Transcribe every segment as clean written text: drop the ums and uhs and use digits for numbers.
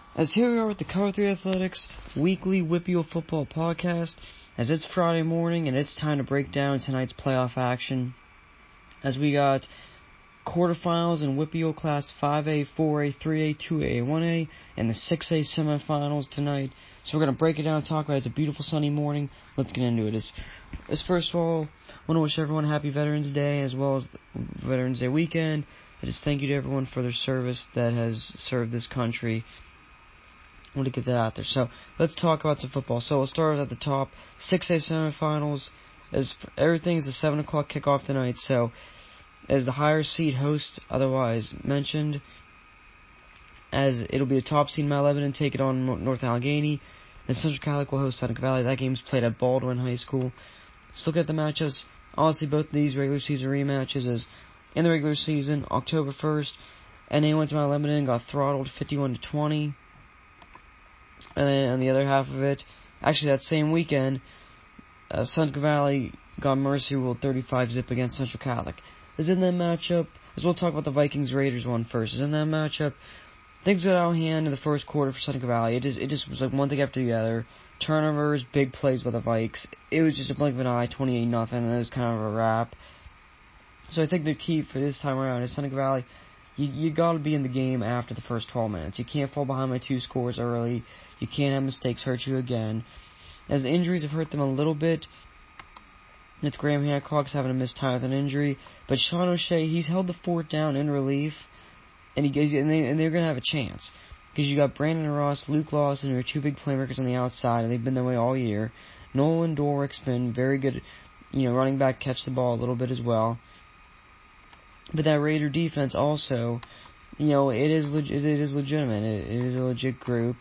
As here we are with the Cover 3 Athletics weekly WPIAL football podcast, as it's Friday morning and it's time to break down tonight's playoff action, as we got quarterfinals in WPIAL Class 5A, 4A, 3A, 2A, 1A, and the 6A semifinals tonight. So we're going to break it down and talk about it. It's a beautiful sunny morning. Let's get into it. As first of all, I want to wish everyone a happy Veterans Day as well as Veterans Day weekend. I just thank you to everyone for their service that has served this country. I want to get that out there. So let's talk about some football. So we'll start at the top. 6A semifinals. As everything is a 7 o'clock kickoff tonight. So as the higher seed hosts, otherwise mentioned, as it'll be the top seed Mount Lebanon take it on North Allegheny, and Central Catholic will host Seneca Valley. That game's played at Baldwin High School. Let's look at the matchups. Honestly, both of these regular season rematches, as in the regular season, October 1st, NA went to Mount Lebanon, got throttled 51-20. And then on the other half of it, actually that same weekend, Seneca Valley got mercy ruled 35-0 against Central Catholic. As in that matchup, as we'll talk about the Vikings-Raiders one first, as in that matchup, things got out of hand in the first quarter for Seneca Valley. It just was like one thing after the other. Turnovers, big plays by the Vikes. It was just a blink of an eye, 28-0, and it was kind of a wrap. So I think the key for this time around is Seneca Valley, you got to be in the game after the first 12 minutes. You can't fall behind by 2 scores early. You can't have mistakes hurt you again. As the injuries have hurt them a little bit, with Graham Hancock's having to miss time with an injury, but Sean O'Shea, he's held the fort down in relief, and they're going to have a chance. Because you got Brandon Ross, Luke Lawson, who are 2 big playmakers on the outside, and they've been that way all year. Nolan Dorick's been very good, running back, catch the ball a little bit as well. But that Raider defense also, it is legitimate. It is a legit group.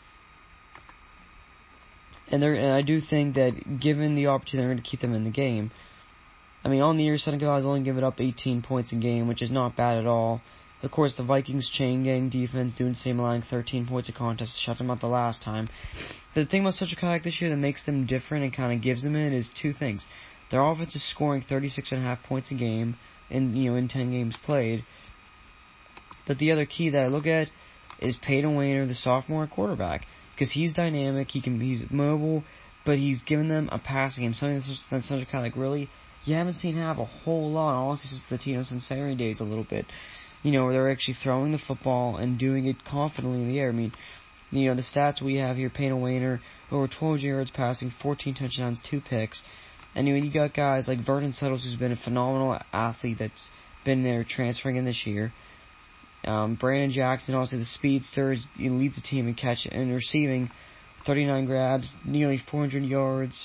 And I do think that given the opportunity, they're going to keep them in the game. I mean, on the year, Seneca Valley's only given up 18 points a game, which is not bad at all. Of course, the Vikings chain gang defense doing the same, allowing 13 points a contest to shut them out the last time. But the thing about Central Catholic this year that makes them different and kind of gives them it is 2 things. Their offense is scoring 36.5 points a game in 10 games played. But the other key that I look at is Peyton Wayner, the sophomore quarterback. Because he's dynamic, he's mobile, but he's given them a passing game, something that Central Catholic really, you haven't seen have a whole lot, honestly, since the Tino Sinceri days a little bit. Where they're actually throwing the football and doing it confidently in the air. I mean, the stats we have here, Peyton Wayner, over 1,200 yards passing, 14 touchdowns, 2 picks. And you got guys like Vernon Settles, who's been a phenomenal athlete that's been there transferring in this year. Brandon Jackson, also the speedster, leads the team in catch and receiving, 39 grabs, nearly 400 yards.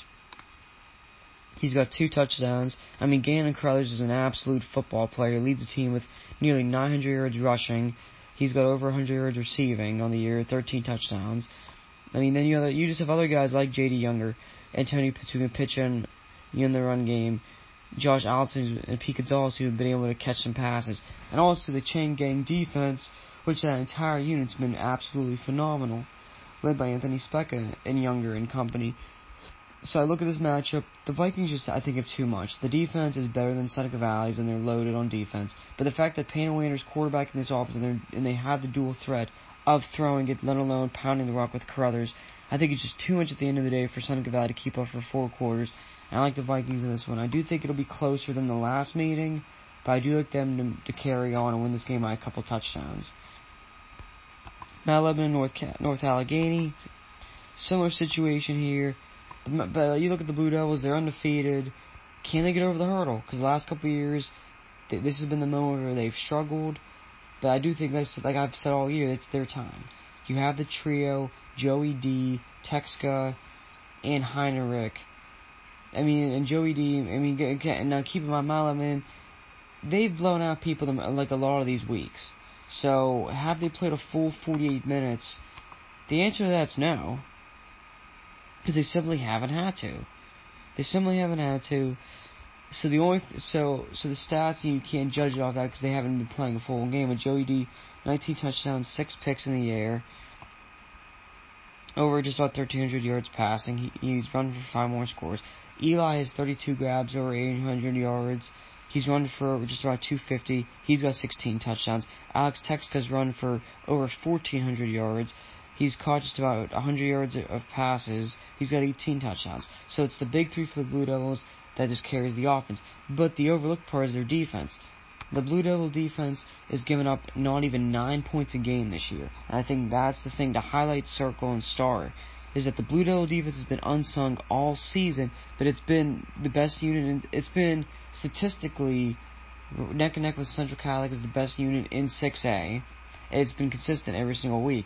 He's got 2 touchdowns. I mean, Gannon Crothers is an absolute football player. He leads the team with nearly 900 yards rushing. He's got over 100 yards receiving on the year, 13 touchdowns. I mean, then you just have other guys like J.D. Younger, Antonio Pitchen, in the run game, Josh Allison and Pete Gonzalez, who have been able to catch some passes. And also the chain gang defense, which that entire unit's been absolutely phenomenal, led by Anthony Specca and Younger and company. So I look at this matchup, the Vikings just, I think, have too much. The defense is better than Seneca Valley's, and they're loaded on defense. But the fact that Peyton Wayner's quarterback in this offense, and they have the dual threat of throwing it, let alone pounding the rock with Carruthers, I think it's just too much at the end of the day for Seneca Valley to keep up for 4 quarters. I like the Vikings in this one. I do think it'll be closer than the last meeting, but I do like them to carry on and win this game by a couple touchdowns. Mount Lebanon, North Allegheny, similar situation here. But you look at the Blue Devils, they're undefeated. Can they get over the hurdle? Because the last couple of years, this has been the moment where they've struggled. But I do think, like I've said all year, it's their time. You have the trio, Joey D, Texka, and Heinrich. I mean, and Joey D, now keep in mind, Mount Lebanon, they've blown out people like a lot of these weeks. So, have they played a full 48 minutes? The answer to that's no. Because they simply haven't had to. So the stats, you can't judge it off that because they haven't been playing a full game. But Joey D, 19 touchdowns, 6 picks in the air, over just about 1,300 yards passing. He's run for 5 more scores. Eli has 32 grabs, over 800 yards. He's run for just about 250. He's got 16 touchdowns. Alex Texka's run for over 1,400 yards. He's caught just about 100 yards of passes. He's got 18 touchdowns. So it's the big three for the Blue Devils that just carries the offense. But the overlooked part is their defense. The Blue Devil defense is giving up not even 9 points a game this year. And I think that's the thing to highlight, circle, and star, is that the Blue Devil defense has been unsung all season, but it's been the best unit, and it's been statistically neck and neck with Central Catholic as the best unit in 6A. It's been consistent every single week.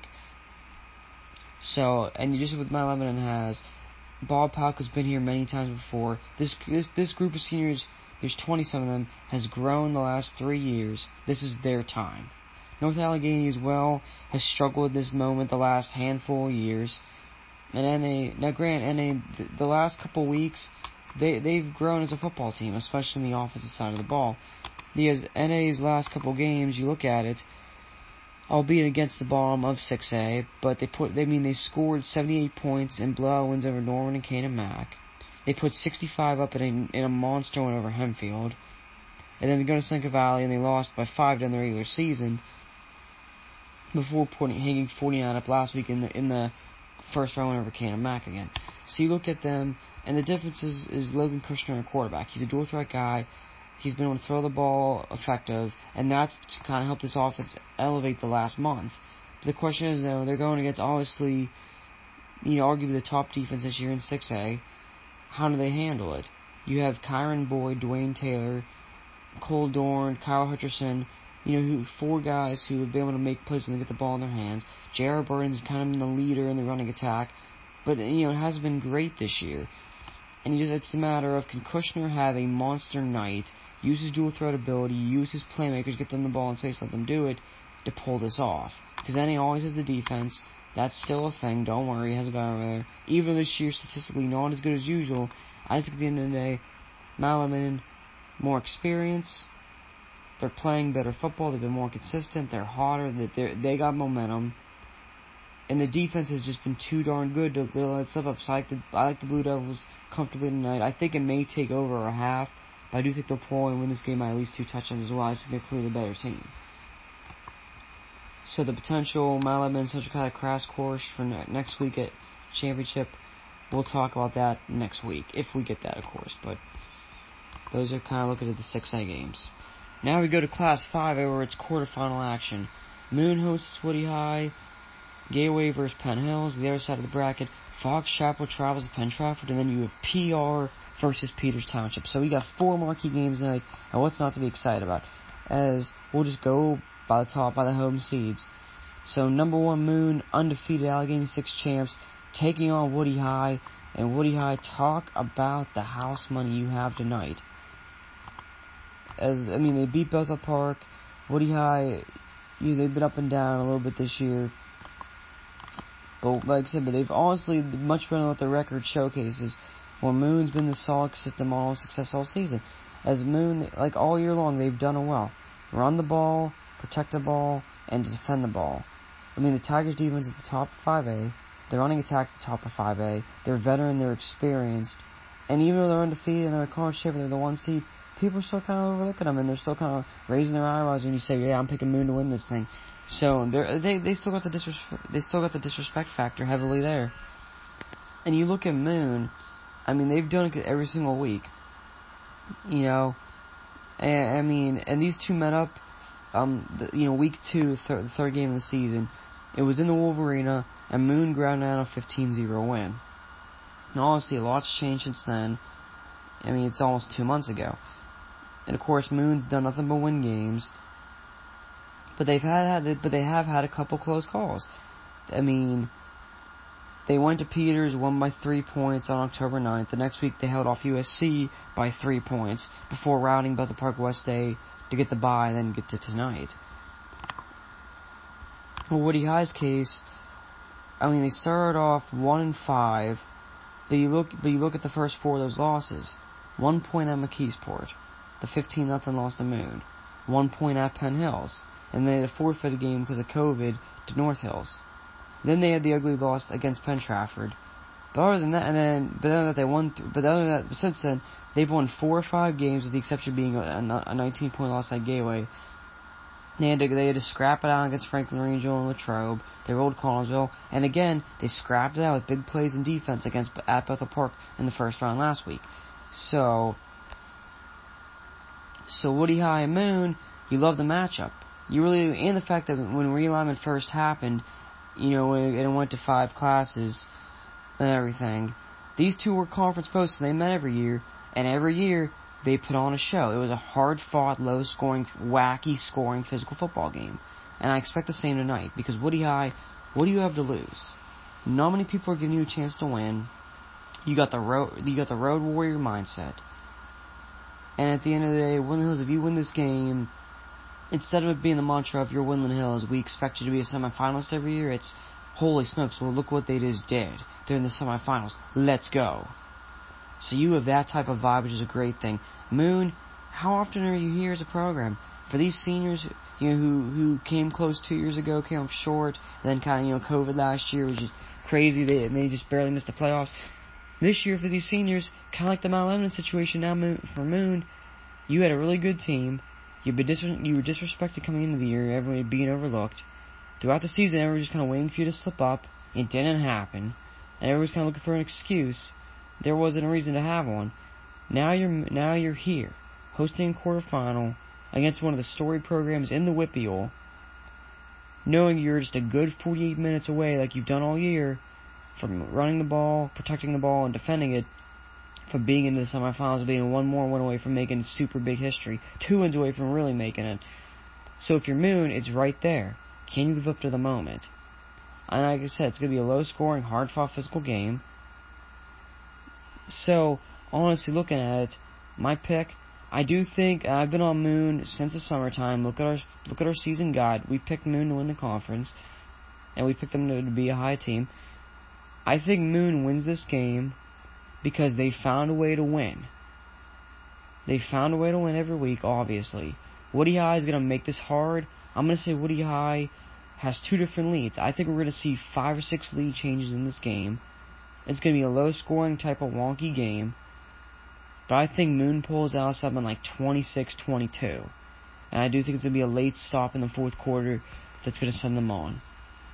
So, and just what Mount Lebanon has, Bob Palk has been here many times before. This group of seniors, there's 20-some of them, has grown the last 3 years. This is their time. North Allegheny as well has struggled with this moment the last handful of years. And NA, the last couple weeks, they've grown as a football team, especially on the offensive side of the ball. Because NA's last couple games, you look at it, albeit against the bottom of 6A, but they scored 78 points in blowout wins over Norman and Canaan Mac. They put 65 up in a monster win over Hempfield. And then they go to Seneca Valley and they lost by 5 during the regular season before hanging 49 up last week in the first round win over Canaan Mac again. So you look at them, and the difference is Logan Kushner, a quarterback. He's a dual threat guy. He's been able to throw the ball effective, and that's to kind of help this offense elevate the last month. But the question is, though, they're going against, obviously, arguably the top defense this year in 6A. How do they handle it? You have Kyron Boyd, Dwayne Taylor, Cole Dorn, Kyle Hutcherson, 4 guys who have been able to make plays when they get the ball in their hands. J.R. Burton's kind of been the leader in the running attack, but, it hasn't been great this year. And it's a matter of, can Kushner have a monster night, use his dual threat ability, use his playmakers, get them the ball in space, let them do it, to pull this off. Because then he always has the defense. That's still a thing. Don't worry, he hasn't gone over there. Even this year, statistically, not as good as usual. I just think at the end of the day, Malaman, more experience. They're playing better football. They've been more consistent. They're hotter. They got momentum. And the defense has just been too darn good to let it slip up. So I like the Blue Devils comfortably tonight. I think it may take over a half, but I do think they'll pull and win this game by at least 2 touchdowns as well. I think they're clearly the better team. So the potential Mount Lebanon Central Catholic crash course for next week at championship, we'll talk about that next week, if we get that, of course. But those are kind of looking at the 6A games. Now we go to Class 5, where it's quarterfinal action. Moon hosts Woody High, Gateway versus Penn Hills. The other side of the bracket, Fox Chapel travels to Penn Trafford, and then you have PR versus Peters Township. So we got 4 marquee games tonight, and what's not to be excited about? As we'll just go by the home seeds. So number 1 Moon, undefeated Allegheny 6 champs, taking on Woody High. And Woody High, talk about the house money you have tonight. They beat Bethel Park. Woody High, they've been up and down a little bit this year. But like I said, they've honestly much better than what their record showcases. Well, Moon's been the solid, consistent model of success all season. As Moon, like all year long, they've done it well. Run the ball, protect the ball, and defend the ball. The Tigers' defense is the top of 5A. Their running attack's the top of 5A. They're veteran, they're experienced. And even though they're undefeated and they're a conference champion, they're the 1 seed, people are still kind of overlooking them, and they're still kind of raising their eyebrows when you say, "Yeah, I'm picking Moon to win this thing." So they still got the disrespect factor heavily there. And you look at Moon, they've done it every single week. And these two met up. Week 2, the third game of the season. It was in the Wolverina, and Moon ground out a 15-0 win. Now, honestly, a lot's changed since then. It's almost 2 months ago. And of course, Moon's done nothing but win games. But they have had a couple close calls. They went to Peters, won by 3 points on October 9th. The next week, they held off USC by 3 points before routing Bethel Park West A to get the bye and then get to tonight. Well, Woody High's case, they started off 1-5, but you look at the first 4 of those losses. 1 point at McKeesport, the 15-0 loss to Moon. 1 point at Penn Hills, and they had a forfeited game because of COVID to North Hills. Then they had the ugly loss against Penn Trafford. But other than that, since then, they've won 4 or 5 games, with the exception of being a 19-point loss at Gateway. They had to scrap it out against Franklin Regional and Latrobe. They rolled Connellsville, and again they scrapped it out with big plays in defense at Bethel Park in the first round last week. So Woody High and Moon, you love the matchup. You really, and the fact that when realignment first happened, when it went to 5 classes and everything, these two were conference opponents, and they met every year, and every year they put on a show. It was a hard-fought, low-scoring, wacky-scoring physical football game. And I expect the same tonight, because Woody High, what do you have to lose? Not many people are giving you a chance to win. You got the road warrior mindset. And at the end of the day, Woodland Hills, if you win this game, instead of it being the mantra of your Woodland Hills, we expect you to be a semifinalist every year, it's, holy smokes, well, look what they just did. They're in the semifinals. Let's go. So you have that type of vibe, which is a great thing. Moon, how often are you here as a program? For these seniors, who came close 2 years ago, came up short, and then kind of, COVID last year was just crazy. They just barely missed the playoffs. This year for these seniors, kind of like the Mount Lebanon situation now for Moon, you had a really good team. You were disrespected coming into the year, everyone being overlooked. Throughout the season, everyone was just kind of waiting for you to slip up. It didn't happen. And everyone was kind of looking for an excuse. There wasn't a reason to have one. Now you're here, hosting a quarterfinal against one of the storied programs in the WPIAL, knowing you're just a good 48 minutes away, like you've done all year, from running the ball, protecting the ball, and defending it, from being into the semifinals, being one more win away from making super big history, 2 wins away from really making it. So if you're Moon, it's right there. Can you live up to the moment? And like I said, it's going to be a low-scoring, hard-fought physical game. So, honestly, looking at it, my pick, I do think, I've been on Moon since the summertime. Look at our season guide. We picked Moon to win the conference, and we picked them to be a high team. I think Moon wins this game because they found a way to win. They found a way to win every week, obviously. Woody High is going to make this hard. I'm going to say Woody High has 2 different leads. I think we're going to see 5 or 6 lead changes in this game. It's going to be a low-scoring type of wonky game. But I think Moon pulls out something like 26-22. And I do think it's going to be a late stop in the 4th quarter that's going to send them on.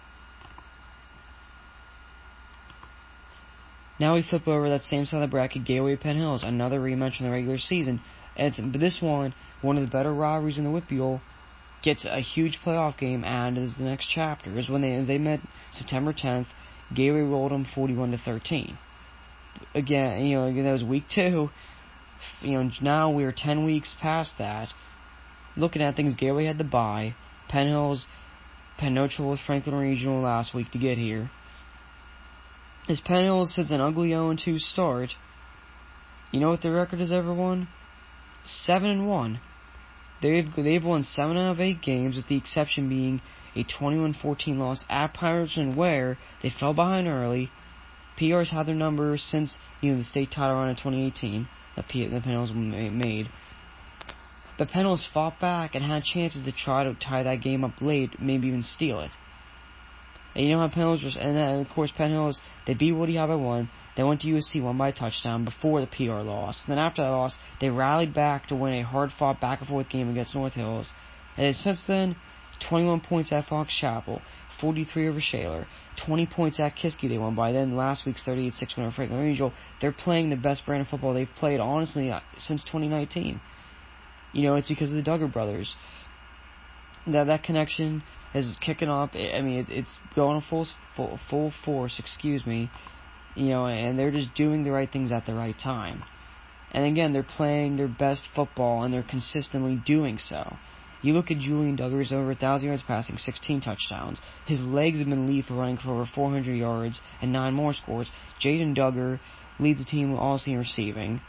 Now we flip over that same side of the bracket, Gateway Penn Hills, another rematch in the regular season. But this one of the better rivalries in the WPIAL, gets a huge playoff game added as the next chapter. As they met September 10th, Gateway rolled them 41-13. Again, that was week 2. Now we're 10 weeks past that. Looking at things, Gateway had the bye. Penn Hills had no trouble with Franklin Regional last week to get here. As Penn Hills sits an ugly 0-2 start, you know what their record is, everyone? 7-1. They've won 7 out of 8 games, with the exception being a 21-14 loss at Pirates, where they fell behind early. PR's had their number since the state title run in 2018 that the Penn Hills made. But Penn Hills fought back and had chances to try to tie that game up late, maybe even steal it. And you know how Penn Hills and of course Penn Hills, they beat Woody High by 1. They went to USC, won by a touchdown before the PR loss. And then after that loss, they rallied back to win a hard-fought back-and-forth game against North Hills. And since then, 21 points at Fox Chapel, 43 over Shaler, 20 points at Kiski they won by. Then last week's 38-6 win over Franklin Regional. They're playing the best brand of football they've played, honestly, since 2019. It's because of the Duggar brothers. That connection is kicking off. It's going full force, and they're just doing the right things at the right time. And again, they're playing their best football, and they're consistently doing so. You look at Julian Duggar, he's over 1,000 yards passing, 16 touchdowns. His legs have been lethal, running for over 400 yards and 9 more scores. Jaden Duggar leads the team also in receiving,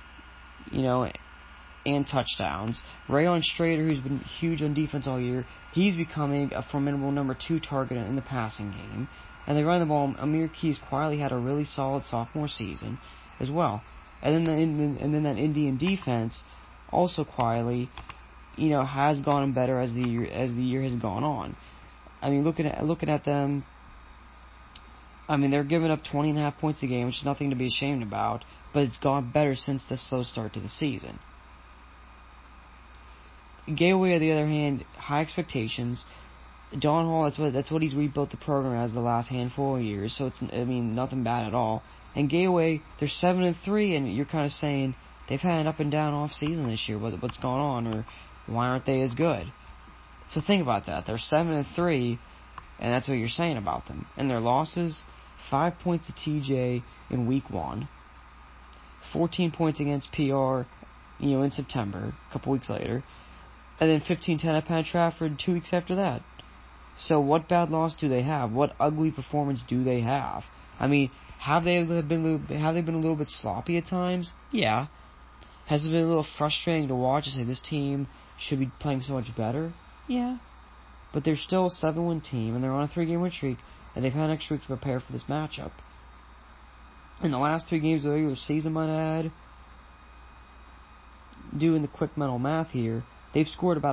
and touchdowns. Rayon Strader, who's been huge on defense all year, he's becoming a formidable number 2 target in the passing game. And they run the ball. Amir Keys quietly had a really solid sophomore season as well. And then that Indian defense also quietly, has gotten better as the year has gone on. Looking at them, they're giving up 20.5 points a game, which is nothing to be ashamed about, but it's gone better since the slow start to the season. Gateway, on the other hand, high expectations. Don Hall, that's what he's rebuilt the program as the last handful of years. So it's, I mean, nothing bad at all. And Gateway, they're 7-3, and you're kind of saying they've had an up and down off season this year. What's going on, or why aren't they as good? So think about that. They're 7-3, and that's what you're saying about them. And their losses: 5 points to TJ in week 1, 14 points against PR, in September, a couple weeks later, and then 15-10 at Penn Trafford 2 weeks after that. So what bad loss do they have? What ugly performance do they have? I mean, have they been a little bit sloppy at times? Yeah. Has it been a little frustrating to watch and say this team should be playing so much better? Yeah. But they're still a 7-win team, and they're on a 3-game win streak, and they've had an extra week to prepare for this matchup. In the last 3 games of the regular season, might add, doing the quick mental math here, they've scored about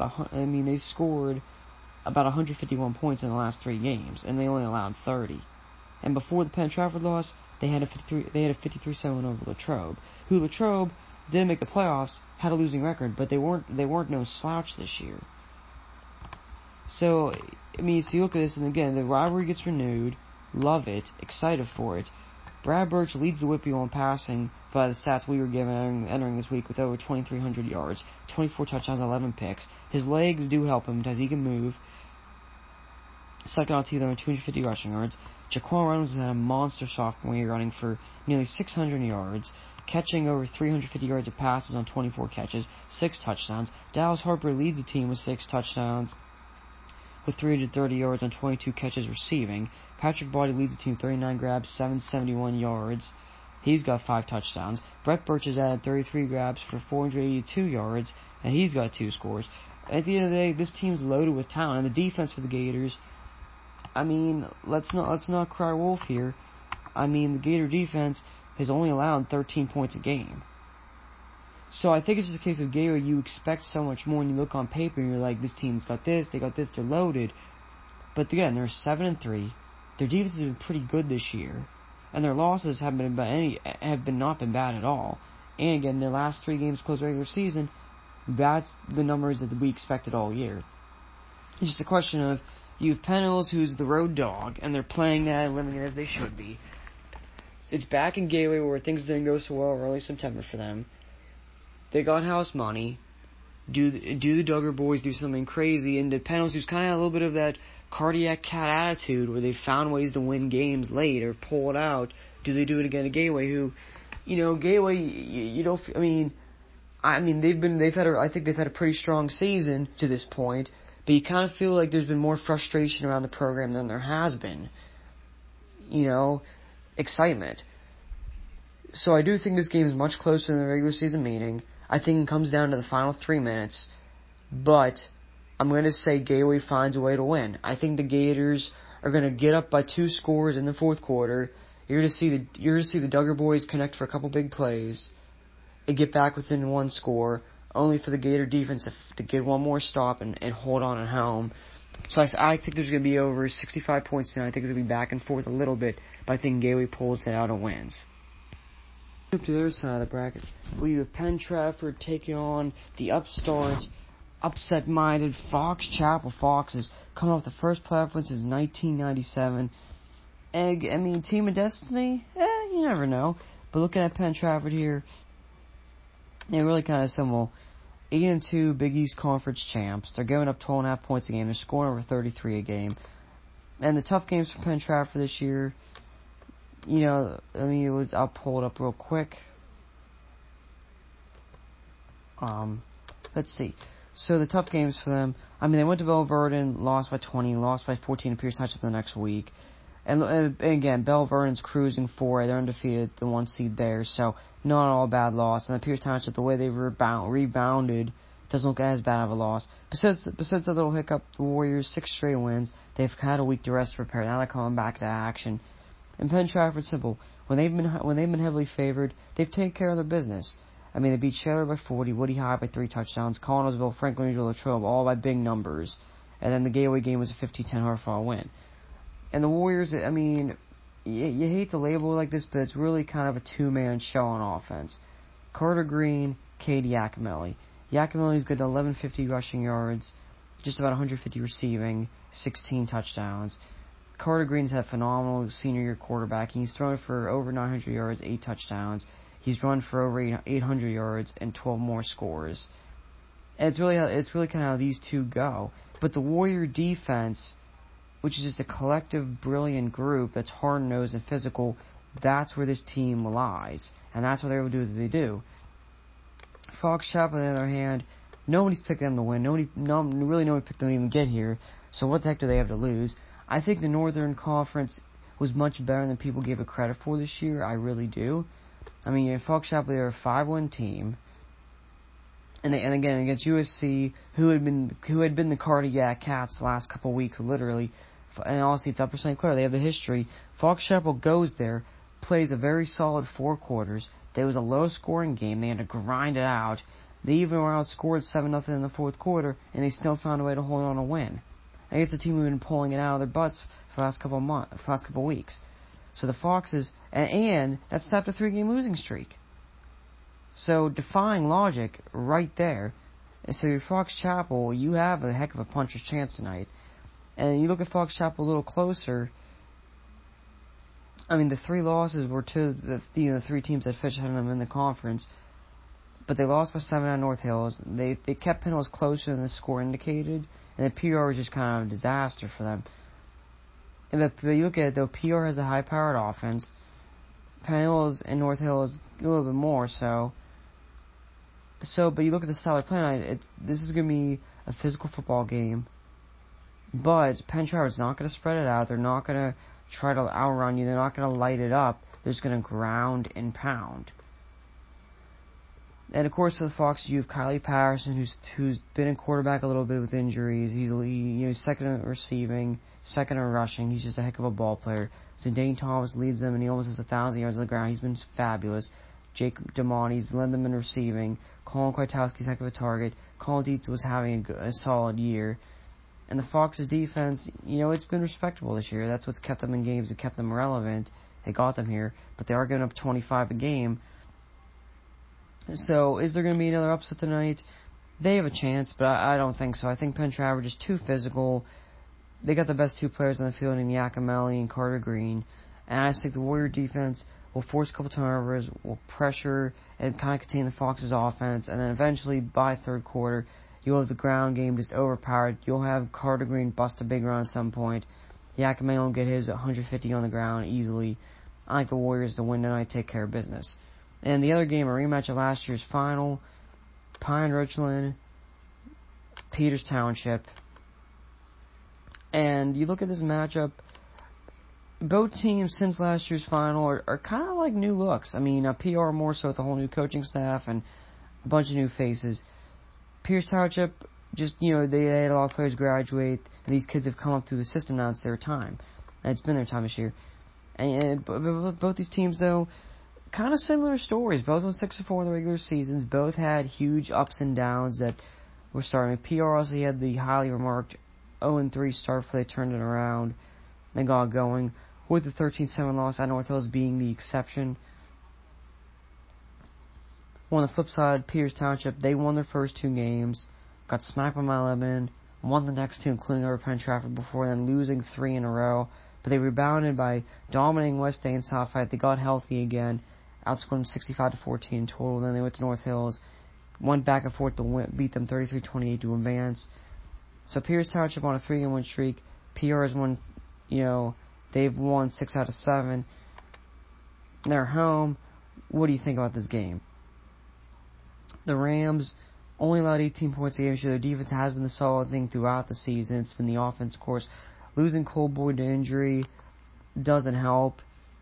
151 points in the last 3 games, and they only allowed 30. And before the Penn Trafford loss, they had a 53-7 over Latrobe, who Latrobe didn't make the playoffs, had a losing record, but they weren't no slouch this year. So, I mean, so you look at this, and again, the rivalry gets renewed. Love it, excited for it. Brad Birch leads the Whippy on passing by the stats we were given entering this week with over 2,300 yards, 24 touchdowns, 11 picks. His legs do help him because he can move. Second on team, 250 rushing yards. Jaquan Reynolds has had a monster sophomore year, running for nearly 600 yards, catching over 350 yards of passes on 24 catches, 6 touchdowns. Dallas Harper leads the team with 6 touchdowns, with 330 yards on 22 catches receiving. Patrick Body leads the team, 39 grabs, 771 yards. He's got 5 touchdowns. Brett Birch has added 33 grabs for 482 yards, and he's got 2 scores. At the end of the day, this team's loaded with talent, and the defense for the Gators, I mean, let's not cry wolf here. I mean, the Gator defense has only allowed 13 points a game. So I think it's just a case of Gator, you expect so much more, and you look on paper and you're like, this team's got this, they got this, they're loaded. But again, they're 7-3. Their defense has been pretty good this year, and their losses have not been bad at all. And again, their last 3 games close regular season, that's the numbers that we expected all year. It's just a question of, you have Penn Hills, who's the road dog, and they're playing that and living it as they should be. It's back in Gateway where things didn't go so well early September for them. They got house money. Do the Duggar boys do something crazy? And the Penn Hills, who's kind of a little bit of that cardiac cat attitude where they found ways to win games late or pull it out. Do they do it again at Gateway? Who, Gateway, I think they've had a pretty strong season to this point. But you kind of feel like there's been more frustration around the program than there has been. Excitement. So I do think this game is much closer than the regular season meeting. I think it comes down to the final 3 minutes. But I'm going to say Gateway finds a way to win. I think the Gators are going to get up by 2 scores in the fourth quarter. You're going to see the Duggar boys connect for a couple big plays and get back within 1 score, only for the Gator defense to get one more stop and hold on at home. So I think there's going to be over 65 points tonight. I think it's going to be back and forth a little bit, but I think Gateway pulls it out and wins. Up to the other side of the bracket, where you have Penn Trafford taking on the upset-minded Fox Chapel Foxes, coming off the first playoff win since 1997. Team of destiny? You never know. But looking at Penn Trafford here, they really kind of symbol 8-2 Big East Conference champs. They're giving up 12.5 points a game. They're scoring over 33 a game. And the tough games for Penn Trafford this year, I'll pull it up real quick. Let's see. So the tough games for them, they went to Belle Verdon, lost by 20, lost by 14 to Pierce Township the next week. And again, Belle Verdon's cruising forward. They're undefeated, the 1 seed there, so not all bad loss. And the Pierce Township, the way they rebounded, doesn't look as bad of a loss. Besides that little hiccup, the Warriors, 6 straight wins. They've had a week to rest to prepare. Now they're coming back to action. And Penn Trafford, simple. When they've been heavily favored, they've taken care of their business. They beat Shaler by 40, Woody High by 3 touchdowns, Connellsville, Franklin Regional, Latrobe, all by big numbers. And then the Gateway game was a 50-10 hard-fought win. And the Warriors, you hate to label it like this, but it's really kind of a 2-man show on offense. Carter Green, Cade Yakimelli. Yakimelli's good at 1150 rushing yards, just about 150 receiving, 16 touchdowns. Carter Green's had phenomenal senior year quarterback. He's thrown for over 900 yards, 8 touchdowns. He's run for over 800 yards and 12 more scores. And it's really kind of how these two go. But the Warrior defense, which is just a collective, brilliant group that's hard-nosed and physical, that's where this team lies. And that's what they're able to do what they do. Fox Chapel, on the other hand, nobody's picked them to win. Nobody picked them to even get here. So what the heck do they have to lose? I think the Northern Conference was much better than people gave it credit for this year. I really do. I mean, Fox Chapel, they're a 5-win team. And again, against USC, who had been the Cardiac Cats the last couple of weeks, literally. And honestly, it's Upper St. Clair. They have the history. Fox Chapel goes there, plays a very solid 4 quarters. There was a low-scoring game. They had to grind it out. They even were outscored 7-0 in the 4th quarter, and they still found a way to hold on a win. Against the team who've been pulling it out of their butts for the last couple of weeks. So the Foxes, and that stopped a 3-game losing streak. So defying logic right there. And so your Fox Chapel, you have a heck of a puncher's chance tonight. And you look at Fox Chapel a little closer. I mean, the 3 losses were to the 3 teams that finished ahead of them in the conference, but they lost by 7 at North Hills. They kept Penn Hills closer than the score indicated, and the PR was just kind of a disaster for them. But you look at it, though, PR has a high-powered offense. Penn Hills and North Hills a little bit more so. But you look at the style of play tonight, this is going to be a physical football game. But Penn Trafford's not going to spread it out. They're not going to try to outrun you. They're not going to light it up. They're just going to ground and pound. And of course, for the Foxes, you have Kylie Patterson, who's been in quarterback a little bit with injuries. He's second in receiving, second in rushing. He's just a heck of a ball player. Zidane Thomas leads them, and he almost has 1,000 yards on the ground. He's been fabulous. Jake DeMonte's led them in receiving. Colin Kwiatkowski's heck of a target. Colin Dietz was having a solid year. And the Foxes' defense, it's been respectable this year. That's what's kept them in games and kept them relevant. It got them here. But they are giving up 25 a game. So, is there going to be another upset tonight? They have a chance, but I don't think so. I think Penn Trafford is too physical. They got the best 2 players on the field in Yakimelli and Carter Green. And I think the Warrior defense will force a couple turnovers, will pressure and kind of contain the Foxes' offense. And then eventually, by 3rd quarter, you'll have the ground game just overpowered. You'll have Carter Green bust a big run at some point. Yakimelli will get his 150 on the ground easily. I like the Warriors to win tonight, take care of business. And the other game, a rematch of last year's final, Pine Richland, Peters Township. And you look at this matchup, both teams since last year's final are kind of like new looks. I mean, PR more so with the whole new coaching staff and a bunch of new faces. Peters Township, just, they had a lot of players graduate, and these kids have come up through the system now. It's their time. And it's been their time this year. And both these teams, though, kind of similar stories. Both won 6-4 in the regular seasons. Both had huge ups and downs that were starting. PR also had the highly remarked 0-3 start before they turned it around and got going, with the 13-7 loss at North Hills being the exception. On the flip side, Peters Township, they won their first 2 games, got smacked by Mount Lebanon, won the next 2, including over Penn Trafford, before then losing 3 in a row. But they rebounded by dominating West Day and South Fight. They got healthy again, outscored them 65-14 in total. Then they went to North Hills, went back and forth to beat them 33-28 to advance. So Peters Township on a 3-game win streak. PR has won, they've won 6 out of 7. They're home. What do you think about this game? The Rams only allowed 18 points a game. Their defense has been the solid thing throughout the season. It's been the offense, of course. Losing Cole Boyd to injury doesn't help.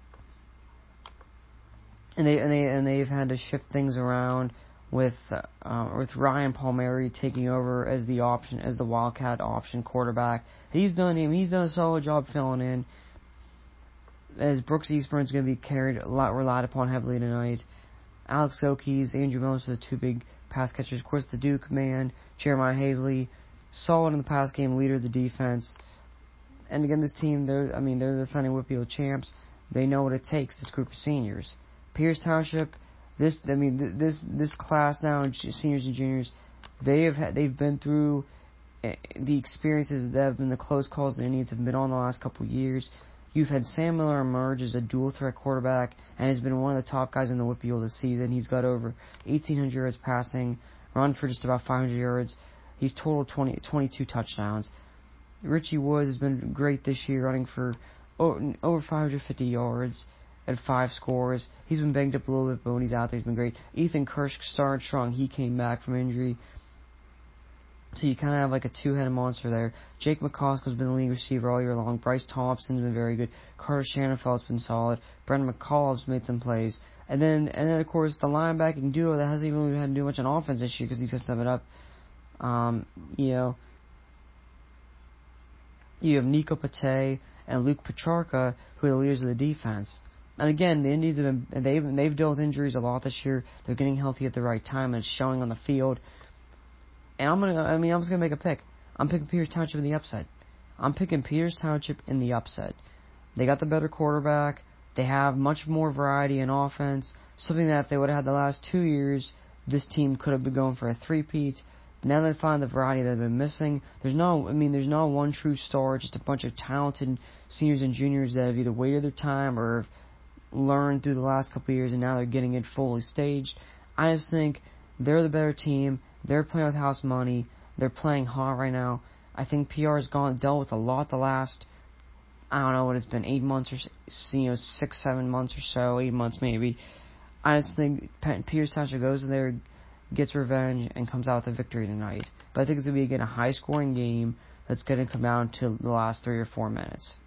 And they've had to shift things around with Ryan Palmieri taking over as the Wildcat option quarterback. He's done a solid job filling in. As Brooks Eastburn's going to be relied upon heavily tonight. Alex Okies, Andrew Mills are the 2 big pass catchers. Of course, the Duke man, Jeremiah Hazley, solid in the pass game, leader of the defense. And again, this team, they're the defending Whitfield champs. They know what it takes. This group of seniors, Peters Township, this class now, seniors and juniors, They've been through the experiences that have been the close calls the Indians have been on the last couple of years. You've had Sam Miller emerge as a dual threat quarterback and has been one of the top guys in the WHIP this season. He's got over 1,800 yards passing, run for just about 500 yards. He's totaled 22 touchdowns. Richie Woods has been great this year, running for over 550 yards and 5 scores. He's been banged up a little bit, but when he's out there, he's been great. Ethan Kirsch started strong. He came back from injury. So you kind of have like a two-headed monster there. Jake McCoskell's been the leading receiver all year long. Bryce Thompson's been very good. Carter Shannafeld's been solid. Brendan McCullough's made some plays. And then of course the linebacking duo that hasn't even really had to do much on offense this year because he's got to step it up. You have Nico Pate and Luke Petrarca, who are the leaders of the defense. And again, the Indians they've dealt with injuries a lot this year. They're getting healthy at the right time, and it's showing on the field. And I'm just gonna make a pick. I'm picking Peters Township in the upset. I'm picking Peters Township in the upset. They got the better quarterback. They have much more variety in offense. Something that if they would have had the last 2 years, this team could have been going for a three-peat. Now they find the variety they've been missing. There's not one true star. Just a bunch of talented seniors and juniors that have either waited their time or have learned through the last couple of years, and now they're getting it fully staged. I just think they're the better team. They're playing with house money. They're playing hot right now. I think PR has dealt with a lot the last, I don't know what it's been, 8 months or 6, 7 months or so, 8 months maybe. I just think Peters Township goes in there, gets revenge, and comes out with a victory tonight. But I think it's going to be, again, a high-scoring game that's going to come down to the last 3 or 4 minutes.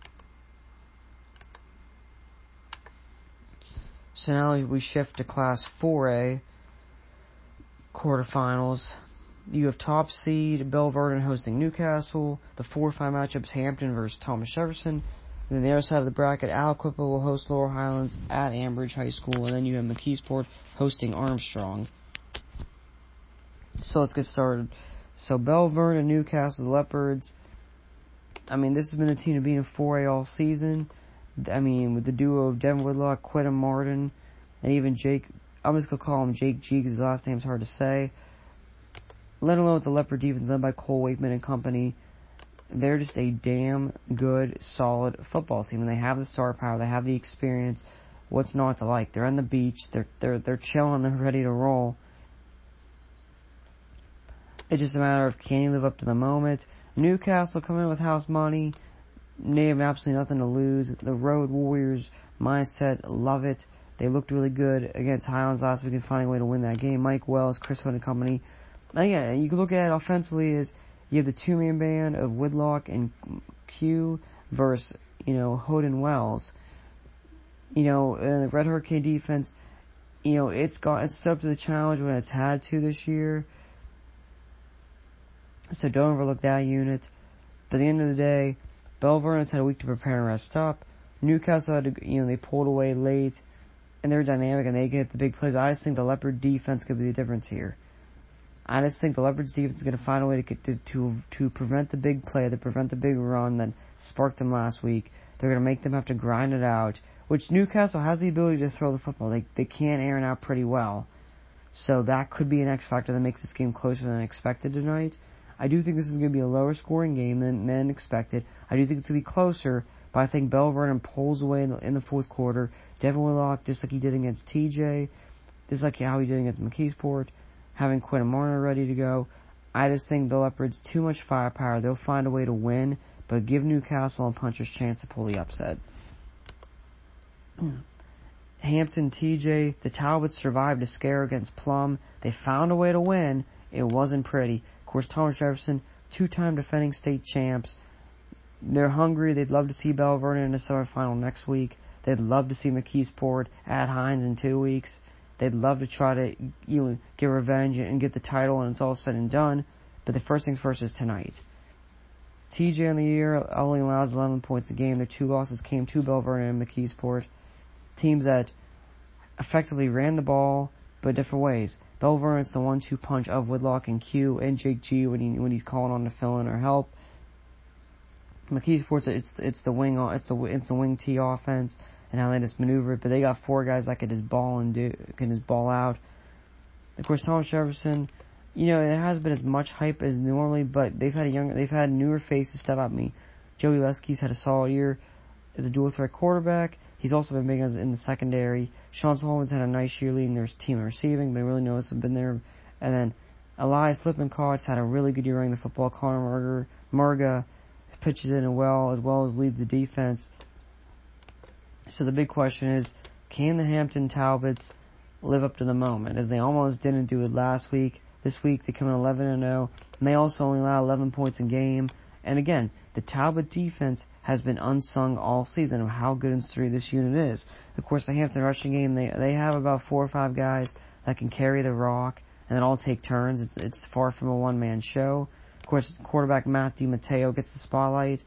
So now we shift to Class 4A quarterfinals. You have top seed Belle Vernon hosting Newcastle. The 4-5 matchups Hampton versus Thomas Jefferson. And then the other side of the bracket, Aliquippa will host Laurel Highlands at Ambridge High School. And then you have McKeesport hosting Armstrong. So let's get started. So Belle Vernon, Newcastle, the Leopards. This has been a team to beat in 4A all season. With the duo of Devin Whitlock, Quentin Martin, and even Jake. I'm just going to call him Jake G because his last name's hard to say. Let alone with the Leopard defense led by Cole Wakeman and company. They're just a damn good, solid football team. And they have the star power. They have the experience. What's not to like? They're on the beach. They're chilling. They're ready to roll. It's just a matter of can you live up to the moment. Newcastle come in with house money. They have absolutely nothing to lose. The Road Warriors mindset, love it. They looked really good against Highlands last week and finding a way to win that game. Mike Wells, Chris Hood and company. Yeah, you can look at it offensively as you have the two-man band of Whitlock and Q versus, Hood and Wells. The Red Hurricane defense, it's stepped up to the challenge when it's had to this year. So don't overlook that unit. But at the end of the day, Belle Vernon's had a week to prepare and rest up. Newcastle had to, they pulled away late, and they're dynamic and they get the big plays. I just think the Leopard defense could be the difference here. I just think the Leopards defense is going to find a way to prevent the big play, to prevent the big run that sparked them last week. They're going to make them have to grind it out, which Newcastle has the ability to throw the football. They can air it out pretty well. So that could be an X factor that makes this game closer than expected tonight. I do think this is going to be a lower scoring game than expected. I do think it's going to be closer, but I think Belle Vernon pulls away in the fourth quarter. Devin Whitlock, just like he did against TJ, just like how he did against McKeesport, having Quentin Martin ready to go. I just think the Leopards too much firepower. They'll find a way to win, but give Newcastle and Punchers a chance to pull the upset. Hampton, TJ, the Talbots survived a scare against Plum. They found a way to win. It wasn't pretty. Of course, Thomas Jefferson, two-time defending state champs. They're hungry. They'd love to see Belle Vernon in the semifinal next week. They'd love to see McKeesport at Hines in 2 weeks. They'd love to try to get revenge and get the title when it's all said and done. But the first things first is tonight. TJ on the year only allows 11 points a game. Their 2 losses came to Belle Vernon and McKeesport. Teams that effectively ran the ball, but different ways. Belle Vernon's the 1-2 punch of Whitlock and Q and Jake G when he's calling on to fill in or help. McKeesport's it's the wing T offense and how they just maneuver it, but they got 4 guys that can just ball out. Of course, Thomas Jefferson, it hasn't been as much hype as normally, but they've had newer faces step up. Joey Leski's had a solid year as a dual threat quarterback. He's also been big in the secondary. Sean Solomon's had a nice year leading their team in receiving, but really knows have been there. And then Elias Lippincott had a really good year running the football. Connor Murga pitches in as well as leads the defense. So the big question is, can the Hampton Talbots live up to the moment? As they almost didn't do it last week. This week they come in 11-0, and they also only allow 11 points a game. And again, the Talbot defense has been unsung all season of how good and sturdy this unit is. Of course, the Hampton rushing game, they have about 4 or 5 guys that can carry the rock, and then all take turns. It's far from a one-man show. Of course, quarterback Matt DiMatteo gets the spotlight.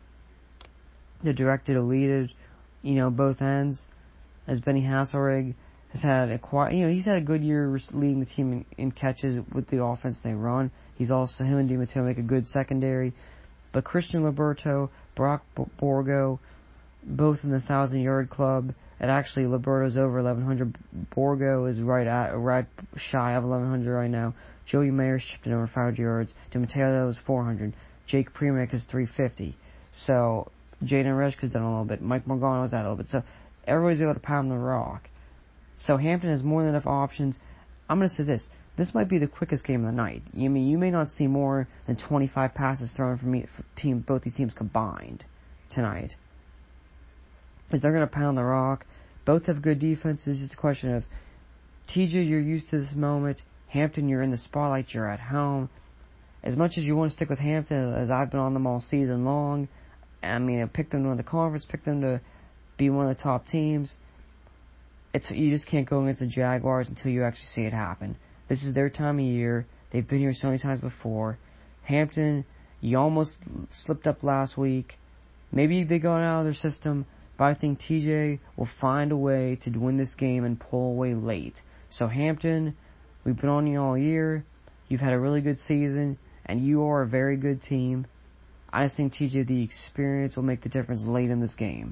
The director to lead it, both ends, as Benny Hasselrig has had he's had a good year leading the team in catches with the offense they run. Him and DiMatteo make a good secondary. But Christian Liberto, Brock Borgo, both in the 1,000-yard club. And actually, Liberto's over 1,100. Borgo is right shy of 1,100 right now. Joey Mayer's chipped in over 500 yards. DiMatteo is 400. Jake Premack is 350. So Jaden Reshka's done a little bit. Mike Morgano's at a little bit. So everybody's able to pound the rock. So Hampton has more than enough options. I'm going to say this. This might be the quickest game of the night. You may not see more than 25 passes thrown from both these teams combined tonight. Because they're going to pound the rock. Both have good defenses. It's just a question of, TJ, you're used to this moment. Hampton, you're in the spotlight. You're at home. As much as you want to stick with Hampton, as I've been on them all season long, I pick them to win the conference, pick them to be one of the top teams. You just can't go against the Jaguars until you actually see it happen. This is their time of year. They've been here so many times before. Hampton, you almost slipped up last week. Maybe they got out of their system, but I think TJ will find a way to win this game and pull away late. So Hampton, we've been on you all year. You've had a really good season, and you are a very good team. I just think TJ, the experience will make the difference late in this game.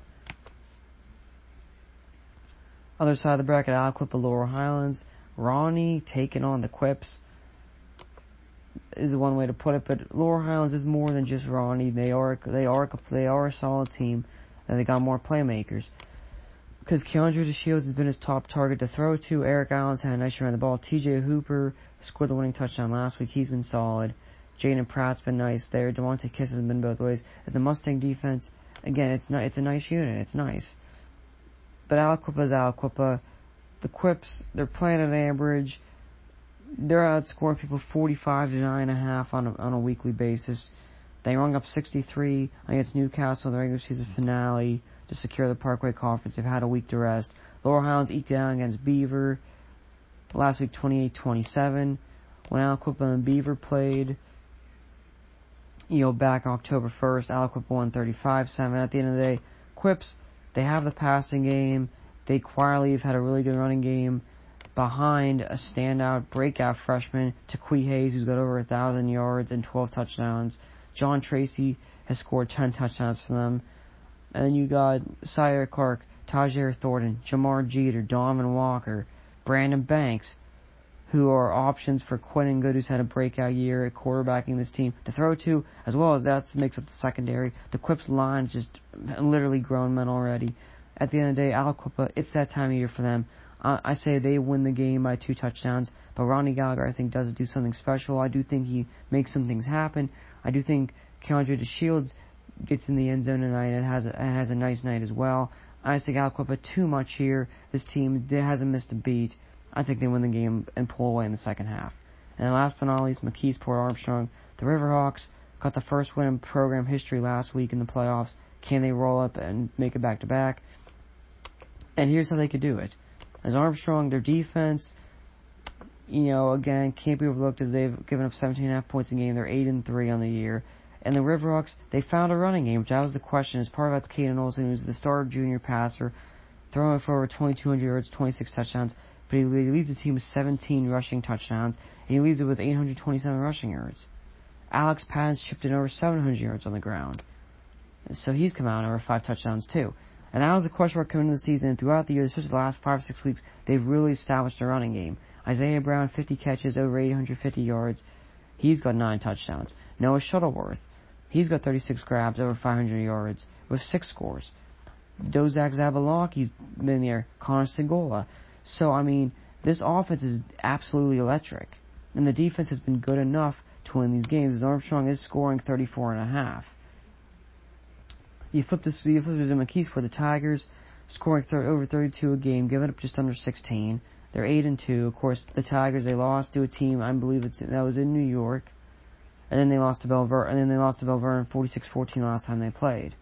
Other side of the bracket, Aliquippa, Laurel Highlands. Ronnie taking on the Quips is one way to put it, but Laurel Highlands is more than just Ronnie. They are a solid team, and they got more playmakers. Because Keandre DeShields has been his top target to throw to. Eric Allen's had a nice run on the ball. TJ Hooper scored the winning touchdown last week. He's been solid. Jaden Pratt's been nice there. Devontae Kiss has been both ways. And the Mustang defense, again, it's a nice unit. It's nice. But Aliquippa is Aliquippa. The Quips, they're playing at average. They're outscoring people 45 to 9.5 on a weekly basis. They rung up 63 against Newcastle in the regular season finale to secure the Parkway Conference. They've had a week to rest. Laurel Highlands eked down against Beaver last week, 28-27. When Aliquippa and Beaver played, back on October 1st, Aliquippa won 35-7. At the end of the day, Quips, they have the passing game. They quietly have had a really good running game behind a standout breakout freshman, Taqui Hayes, who's got over 1,000 yards and 12 touchdowns. John Tracy has scored 10 touchdowns for them. And then you got Sire Clark, Tajir Thornton, Jamar Jeter, Donovan Walker, Brandon Banks, who are options for Quentin Good, who's had a breakout year at quarterbacking this team to throw to, as well as that makes up the secondary. The Quips line's just literally grown men already. At the end of the day, Aliquippa, it's that time of year for them. I say they win the game by 2 touchdowns, but Ronnie Gallagher, I think, does do something special. I do think he makes some things happen. I do think Keandre DeShields gets in the end zone tonight and has a nice night as well. I just think Aliquippa too much here. This team hasn't missed a beat. I think they win the game and pull away in the second half. And last but not least, McKeesport Armstrong. The Riverhawks got the first win in program history last week in the playoffs. Can they roll up and make it back-to-back? And here's how they could do it. As Armstrong, their defense, again, can't be overlooked as they've given up 17.5 points a game. They're 8-3 on the year. And the Riverhawks, they found a running game, which that was the question. As part of that's Caden Olsen, who's the star junior passer, throwing for over 2,200 yards, 26 touchdowns. But he leads the team with 17 rushing touchdowns, and he leads it with 827 rushing yards. Alex Patton's chipped in over 700 yards on the ground. So he's come out over 5 touchdowns too. And that was the question mark coming into the season. And throughout the year, especially the last 5 or 6 weeks, they've really established a running game. Isaiah Brown, 50 catches, over 850 yards. He's got 9 touchdowns. Noah Shuttleworth, he's got 36 grabs, over 500 yards, with 6 scores. Dozak Zabalaki's been there. Connor Segola. So, I mean, this offense is absolutely electric. And the defense has been good enough to win these games, as Armstrong is scoring 34.5. You flip this to McKeesport, the Tigers scoring over 32 a game, giving up just under 16. They're 8-2. Of course, the Tigers, they lost to a team, I believe that was in New York, and then they lost to Belle Vernon 46-14 last time they played.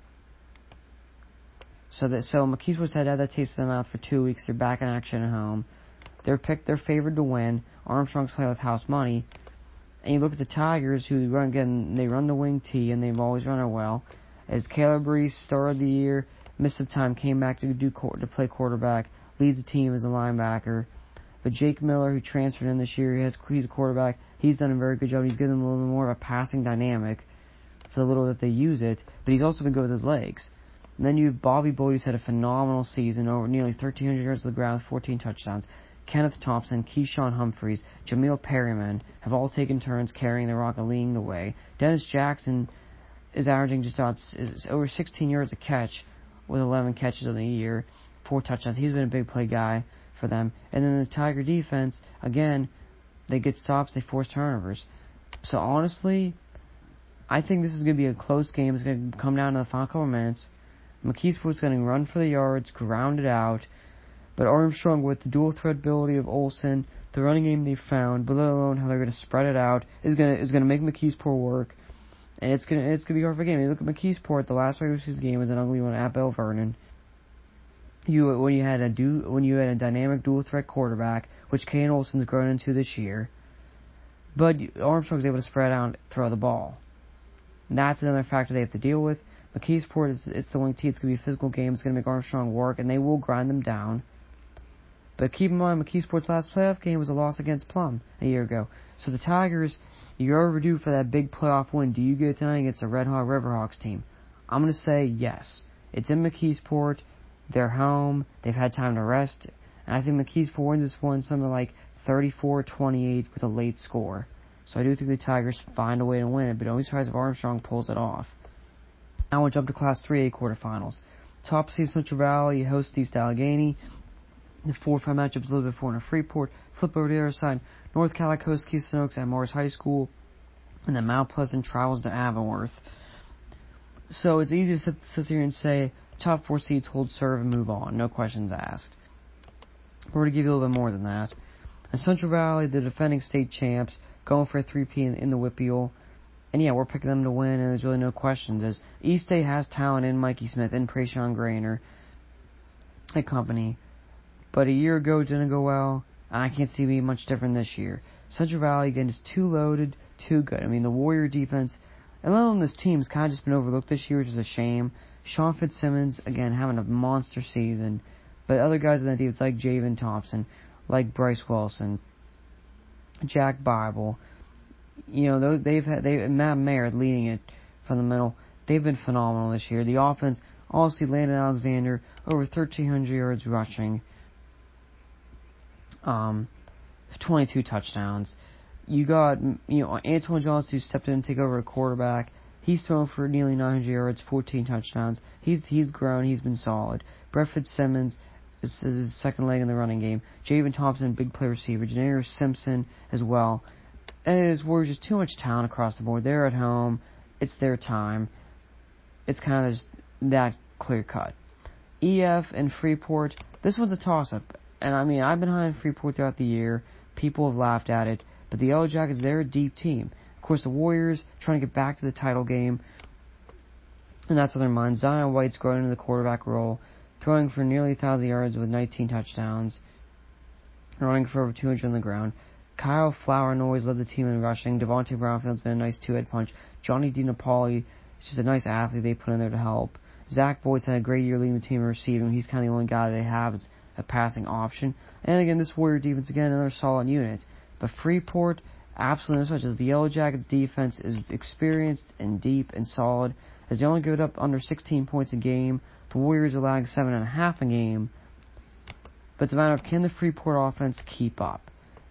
So McKeesport's had that taste of the mouth for 2 weeks. They're back in action at home. They're favored to win. Armstrong's playing with house money. And you look at the Tigers, who they run the wing T, and they've always run it well. As Caleb Reese started the year, missed some time, came back to play quarterback, leads the team as a linebacker. But Jake Miller, who transferred in this year, he's a quarterback. He's done a very good job. He's given them a little bit more of a passing dynamic for the little that they use it. But he's also been good with his legs. And then you have Bobby Boyd, who's had a phenomenal season, over nearly 1,300 yards to the ground, 14 touchdowns. Kenneth Thompson, Keyshawn Humphreys, Jamil Perryman have all taken turns carrying the rock and leading the way. Dennis Jackson is averaging is over 16 yards a catch with 11 catches of the year, 4 touchdowns. He's been a big play guy for them. And then the Tiger defense, again, they get stops, they force turnovers. So honestly, I think this is going to be a close game. It's going to come down to the final couple minutes. McKeesport's going to run for the yards, ground it out. But Armstrong, with the dual threat ability of Olsen, the running game they've found, but let alone how they're going to spread it out, is going to make McKeesport work. And it's going to be hard for a game. You look at McKeesport, the last regular season game was an ugly one at Belle Vernon. When you had a dynamic dual threat quarterback, which Kane Olsen's grown into this year, but Armstrong's able to spread out and throw the ball. And that's another factor they have to deal with. McKeesport it's the wing T. It's going to be a physical game. It's going to make Armstrong work, and they will grind them down. But keep in mind, McKeesport's last playoff game was a loss against Plum a year ago. So the Tigers, you're overdue for that big playoff win. Do you get it tonight against a Red Hawk Riverhawks team? I'm going to say yes. It's in McKeesport. They're home. They've had time to rest. And I think McKeesport wins this one something like 34-28 with a late score. So I do think the Tigers find a way to win it, but only surprised if Armstrong pulls it off. Now we'll jump to Class 3A quarterfinals. Top seed Central Valley hosts East Allegheny. The 4-5 matchup is a little bit for Freeport. Flip over to the other side. North Calic hosts Keystone Oaks at Morris High School. And then Mount Pleasant travels to Avonworth. So it's easy to sit there and say, top 4 seeds hold serve and move on. No questions asked. We're going to give you a little bit more than that. And Central Valley, the defending state champs, going for a 3P in the Whippeal. And yeah, we're picking them to win, and there's really no questions. As East State has talent in Mikey Smith and Prayshawn Grainer and company. But a year ago it didn't go well, and I can't see it being much different this year. Central Valley, again, is too loaded, too good. I mean, the Warrior defense, and let alone this team's kind of just been overlooked this year, which is a shame. Sean Fitzsimmons, again, having a monster season. But other guys in that defense, like Javen Thompson, like Bryce Wilson, Jack Bible, Matt Mayer leading it from the middle. They've been phenomenal this year. The offense, honestly, Landon Alexander, over 1,300 yards rushing, 22 touchdowns. You got, Antoine Johnson, who stepped in and take over a quarterback. He's thrown for nearly 900 yards, 14 touchdowns. He's grown. He's been solid. Brett Fitzsimmons is his second leg in the running game. Javen Thompson, big play receiver. Janair Simpson as well. And there's just too much talent across the board. They're at home. It's their time. It's kind of just that clear cut. EF and Freeport, this one's a toss-up. And I mean, I've been high on Freeport throughout the year. People have laughed at it. But the Yellow Jackets, they're a deep team. Of course, the Warriors trying to get back to the title game. And that's on their mind. Zion White's growing into the quarterback role, throwing for nearly 1,000 yards with 19 touchdowns, running for over 200 on the ground. Kyle Flournoy's led the team in rushing. Devontae Brownfield's been a nice two-head punch. Johnny DiNapoli is just a nice athlete they put in there to help. Zach Boyd's had a great year leading the team in receiving. He's kind of the only guy they have as a passing option. And again, this Warrior defense, again, another solid unit. But Freeport, absolutely no such as the Yellow Jackets defense is experienced and deep and solid, as they only give it up under 16 points a game. The Warriors are allowing 7.5 a game. But it's a matter of, can the Freeport offense keep up?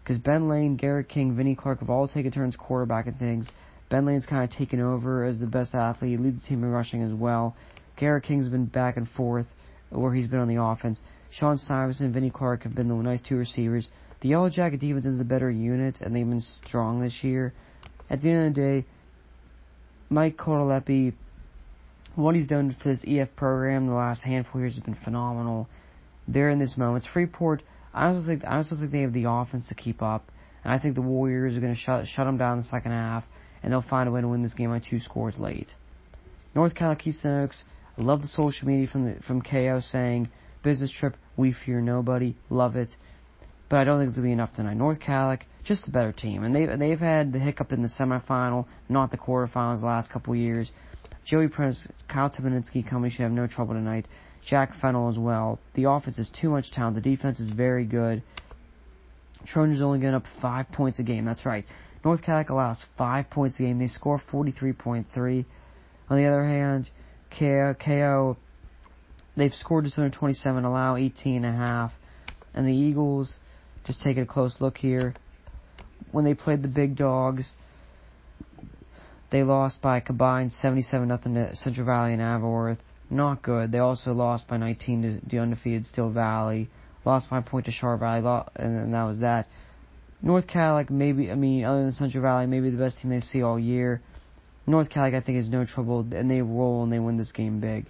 because Ben Lane, Garrett King, Vinnie Clark have all taken turns quarterbacking things. Ben Lane's kind of taken over as the best athlete, leads the team in rushing as well. Garrett King's been back and forth where he's been on the offense. Sean Stuyvesant and Vinnie Clark have been the nice two receivers. The Yellow Jacket defense is the better unit, and they've been strong this year. At the end of the day, Mike Cotalepi, what he's done for this EF program the last handful of years has been phenomenal. They're in this moment. Freeport, I also think they have the offense to keep up, and I think the Warriors are going to shut them down in the second half, and they'll find a way to win this game by 2 scores late. North Carolina Keystone Oaks, I love the social media from KO saying, business trip, we fear nobody, love it. But I don't think it's going to be enough tonight. North Calic, just a better team. And they've had the hiccup in the semifinal, not the quarterfinals the last couple of years. Joey Prince, Kyle Timonitsky company should have no trouble tonight. Jack Fennell as well. The offense is too much talent. The defense is very good. Trojans only getting up 5 points a game. That's right. North Calic allows 5 points a game. They score 43.3. On the other hand, KO, they've scored just under 27, allow 18.5. And the Eagles, just taking a close look here, when they played the big dogs, they lost by a combined 77-0 to Central Valley and Aberworth. Not good. They also lost by 19 to the undefeated Still Valley. Lost by a point to Char Valley, and that was that. North Calic, other than Central Valley, maybe the best team they see all year. North Calic, I think, is no trouble, and they roll and they win this game big.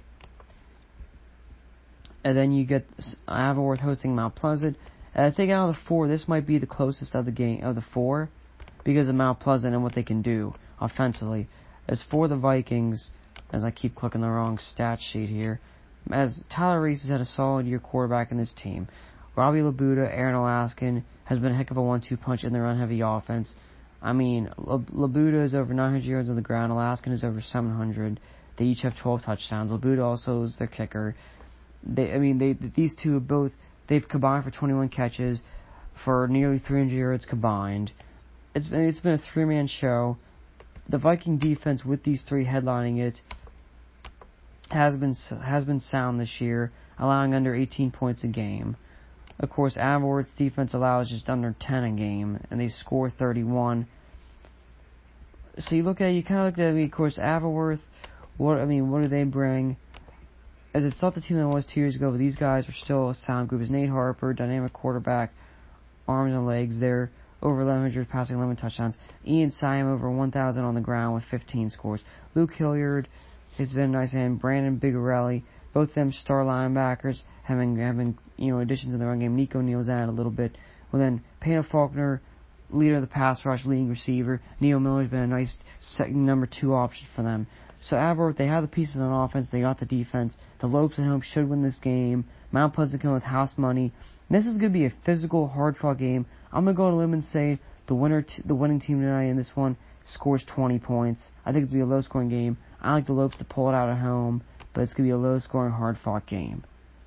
And then you get Aberworth hosting Mount Pleasant. And I think out of the 4, this might be the closest of the 4, because of Mount Pleasant and what they can do offensively. As for the Vikings, as I keep clicking the wrong stat sheet here, as Tyler Reese has had a solid year quarterback in this team. Robbie Labuda, Aaron Alaskan has been a heck of a 1-2 punch in the run-heavy offense. Labuda is over 900 yards on the ground. Alaskan is over 700. They each have 12 touchdowns. Labuda also is their kicker. These two they've combined for 21 catches for nearly 300 yards combined. It's been a 3-man show. The Viking defense, with these 3 headlining it, has been sound this year, allowing under 18 points a game. Of course, Aberworth's defense allows just under 10 a game, and they score 31. So you kind of look at of course, Aberworth. What do they bring? As it's not the team that it was 2 years ago, but these guys are still a sound group. As Nate Harper, dynamic quarterback, arms and legs. They're over 1,100 passing, 11 touchdowns. Ian Siam over 1,000 on the ground with 15 scores. Luke Hilliard has been a nice hand. Brandon Bigarelli, both of them star linebackers, having additions in the run game. Nico Neal's added a little bit. Well then, Payne Faulkner, leader of the pass rush, leading receiver. Neil Miller's been a nice number 2 option for them. So Aberworth, they have the pieces on offense, they got the defense. The Lopes at home should win this game. Mount Pleasant coming with house money. And this is going to be a physical, hard-fought game. I'm going to go to limb and say the winning team tonight in this one scores 20 points. I think it's going to be a low-scoring game. I like the Lopes to pull it out at home, but it's going to be a low-scoring, hard-fought game.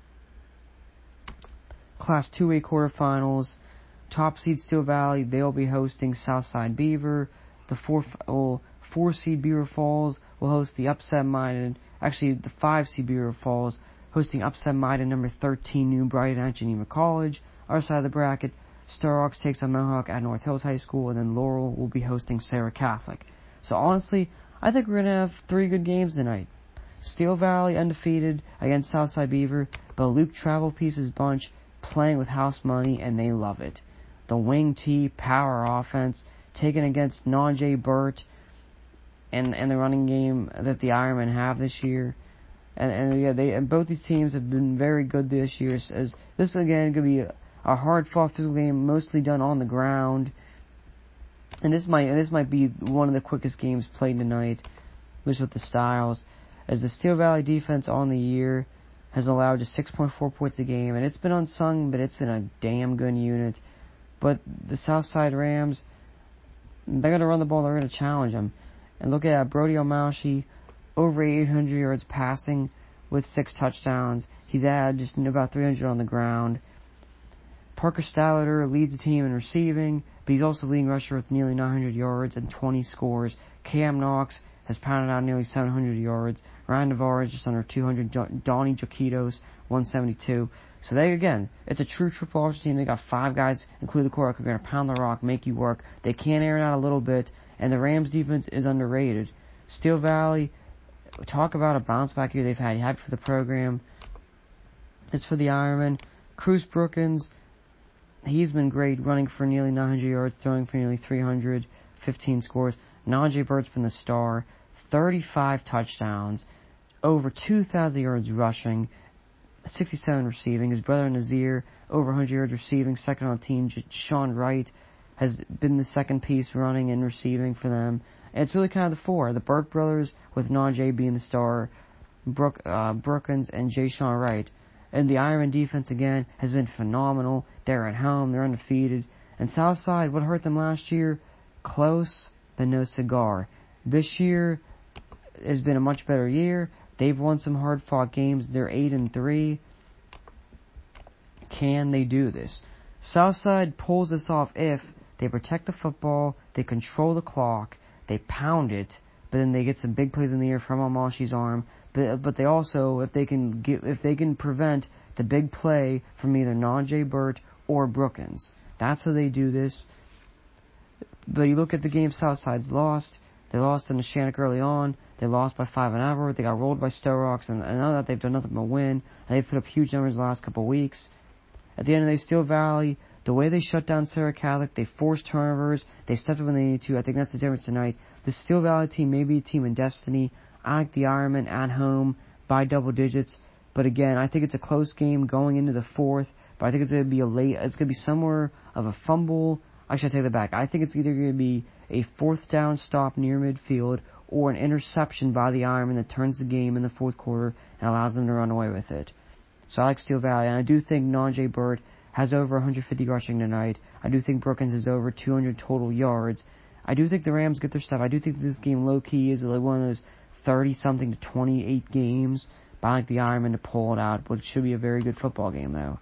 Class 2A quarterfinals. Top seed Steel Valley, they'll be hosting Southside Beaver. The 4 seed Beaver Falls will host the upset-minded, the 5 seed Beaver Falls, hosting upset-minded number 13 New Brighton at Geneva College. Our side of the bracket, Star Oaks takes on Mohawk at North Hills High School, and then Laurel will be hosting Sarah Catholic. So honestly, I think we're going to have 3 good games tonight. Steel Valley undefeated against Southside Beaver, but Luke Travel Pieces bunch playing with house money, and they love it. The wing T power offense taken against Najee Burt and the running game that the Ironmen have this year. And both these teams have been very good this year. As this again could be a hard-fought physical game, mostly done on the ground. And this might be one of the quickest games played tonight, just with the styles. As the Steel Valley defense on the year has allowed just 6.4 points a game, and it's been unsung, but it's been a damn good unit. But the Southside Rams, they're going to run the ball, they're going to challenge them. And look at Brody Omalshi, over 800 yards passing with 6 touchdowns. He's added just about 300 on the ground. Parker Stalliter leads the team in receiving, but he's also leading rusher with nearly 900 yards and 20 scores. Cam Knox has pounded out nearly 700 yards. Ryan Navarro just under 200. Donnie Jaquitos, 172. So they, again, it's a true triple option team. They got 5 guys, including the quarterback, who are going to pound the rock, make you work. They can air it out a little bit, and the Rams defense is underrated. Steel Valley, talk about a bounce back year they've had. You happy for the program. It's for the Ironman. Cruz Brookins, he's been great, running for nearly 900 yards, throwing for nearly 315 scores. Najee Burt's been the star. 35 touchdowns, over 2,000 yards rushing, 67 receiving. His brother Nazir, over 100 yards receiving, second on the team. Sean Wright has been the second piece running and receiving for them. And it's really kind of the 4. The Burt brothers, with Najee being the star, Brookins, and Jay Sean Wright. And the Ironman defense, again, has been phenomenal. They're at home. They're undefeated. And Southside, what hurt them last year? Close, but no cigar. This year has been a much better year. They've won some hard-fought games. They're 8-3. Can they do this? Southside pulls this off if they protect the football, they control the clock, they pound it, but then they get some big plays in the air from Amashi's arm. But they also, if they can prevent the big play from either Najee Burt or Brookins, that's how they do this. But you look at the game Southside's lost. They lost in the Shannock early on. They lost by 5 in Everett. They got rolled by Stowe Rocks, and now that they've done nothing but win, and they've put up huge numbers the last couple of weeks. At the end of the day, Steel Valley, the way they shut down Sarah Catholic, they forced turnovers, they stepped up when they needed to. I think that's the difference tonight. The Steel Valley team may be a team in destiny. I like the Ironmen at home by double digits, but again, I think it's a close game going into the 4th. But I think it's going to be somewhere of a fumble. Actually, I take that back. I think it's either going to be a 4th down stop near midfield or an interception by the Ironman that turns the game in the 4th quarter and allows them to run away with it. So I like Steel Valley, and I do think Najee Burt has over 150 rushing tonight. I do think Brookins is over 200 total yards. I do think the Rams get their stuff. I do think this game low-key is like one of those 30-something to 28 games. But I like the Ironman to pull it out, but it should be a very good football game, though.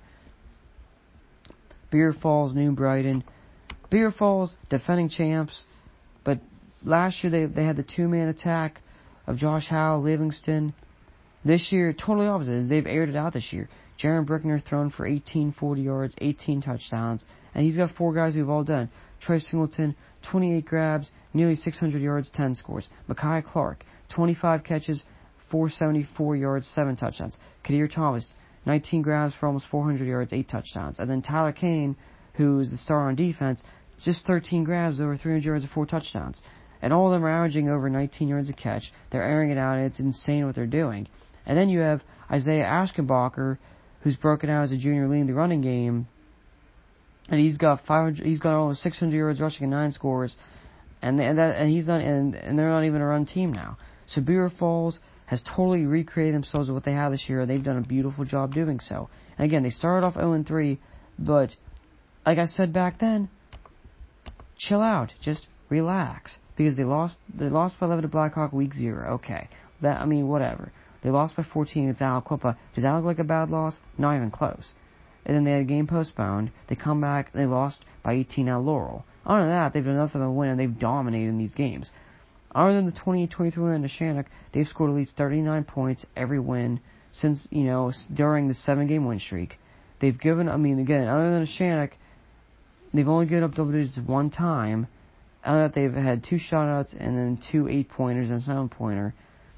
Beer Falls, New Brighton. Beer Falls, defending champs, but last year they had the 2-man attack of Josh Howell, Livingston. This year, totally opposite. They've aired it out this year. Jaron Brickner thrown for 1840 yards, 18 touchdowns, and he's got 4 guys who've all done. Troy Singleton, 28 grabs, nearly 600 yards, 10 scores. Mekhi Clark, 25 catches, 474 yards, 7 touchdowns. Kadir Thomas, 19 grabs for almost 400 yards, 8 touchdowns. And then Tyler Kane, who's the star on defense, just 13 grabs, over 300 yards, and 4 touchdowns. And all of them are averaging over 19 yards a catch. They're airing it out, and it's insane what they're doing. And then you have Isaiah Aschenbacher, who's broken out as a junior leading the running game, and he's got almost 600 yards rushing and 9 scores, and they're not even a run team now. So Beer Falls has totally recreated themselves with what they have this year, and they've done a beautiful job doing so. And again, they started off 0-3, but like I said back then, chill out, just relax, because they lost by 11 to Blackhawk week 0. Okay, whatever. They lost by 14 against Aliquippa. Does that look like a bad loss? Not even close. And then they had a game postponed. They come back and they lost by 18 at Laurel. Other than that, they've done nothing but win, and they've dominated in these games. Other than the 20-23 win to Shannock, they've scored at least 39 points every win since, during the 7-game win streak. They've given, again, other than Shannock, they've only given up double digits 1 time. Other than that, they've had 2 shutouts and then 2 8-pointers and a 7-pointer.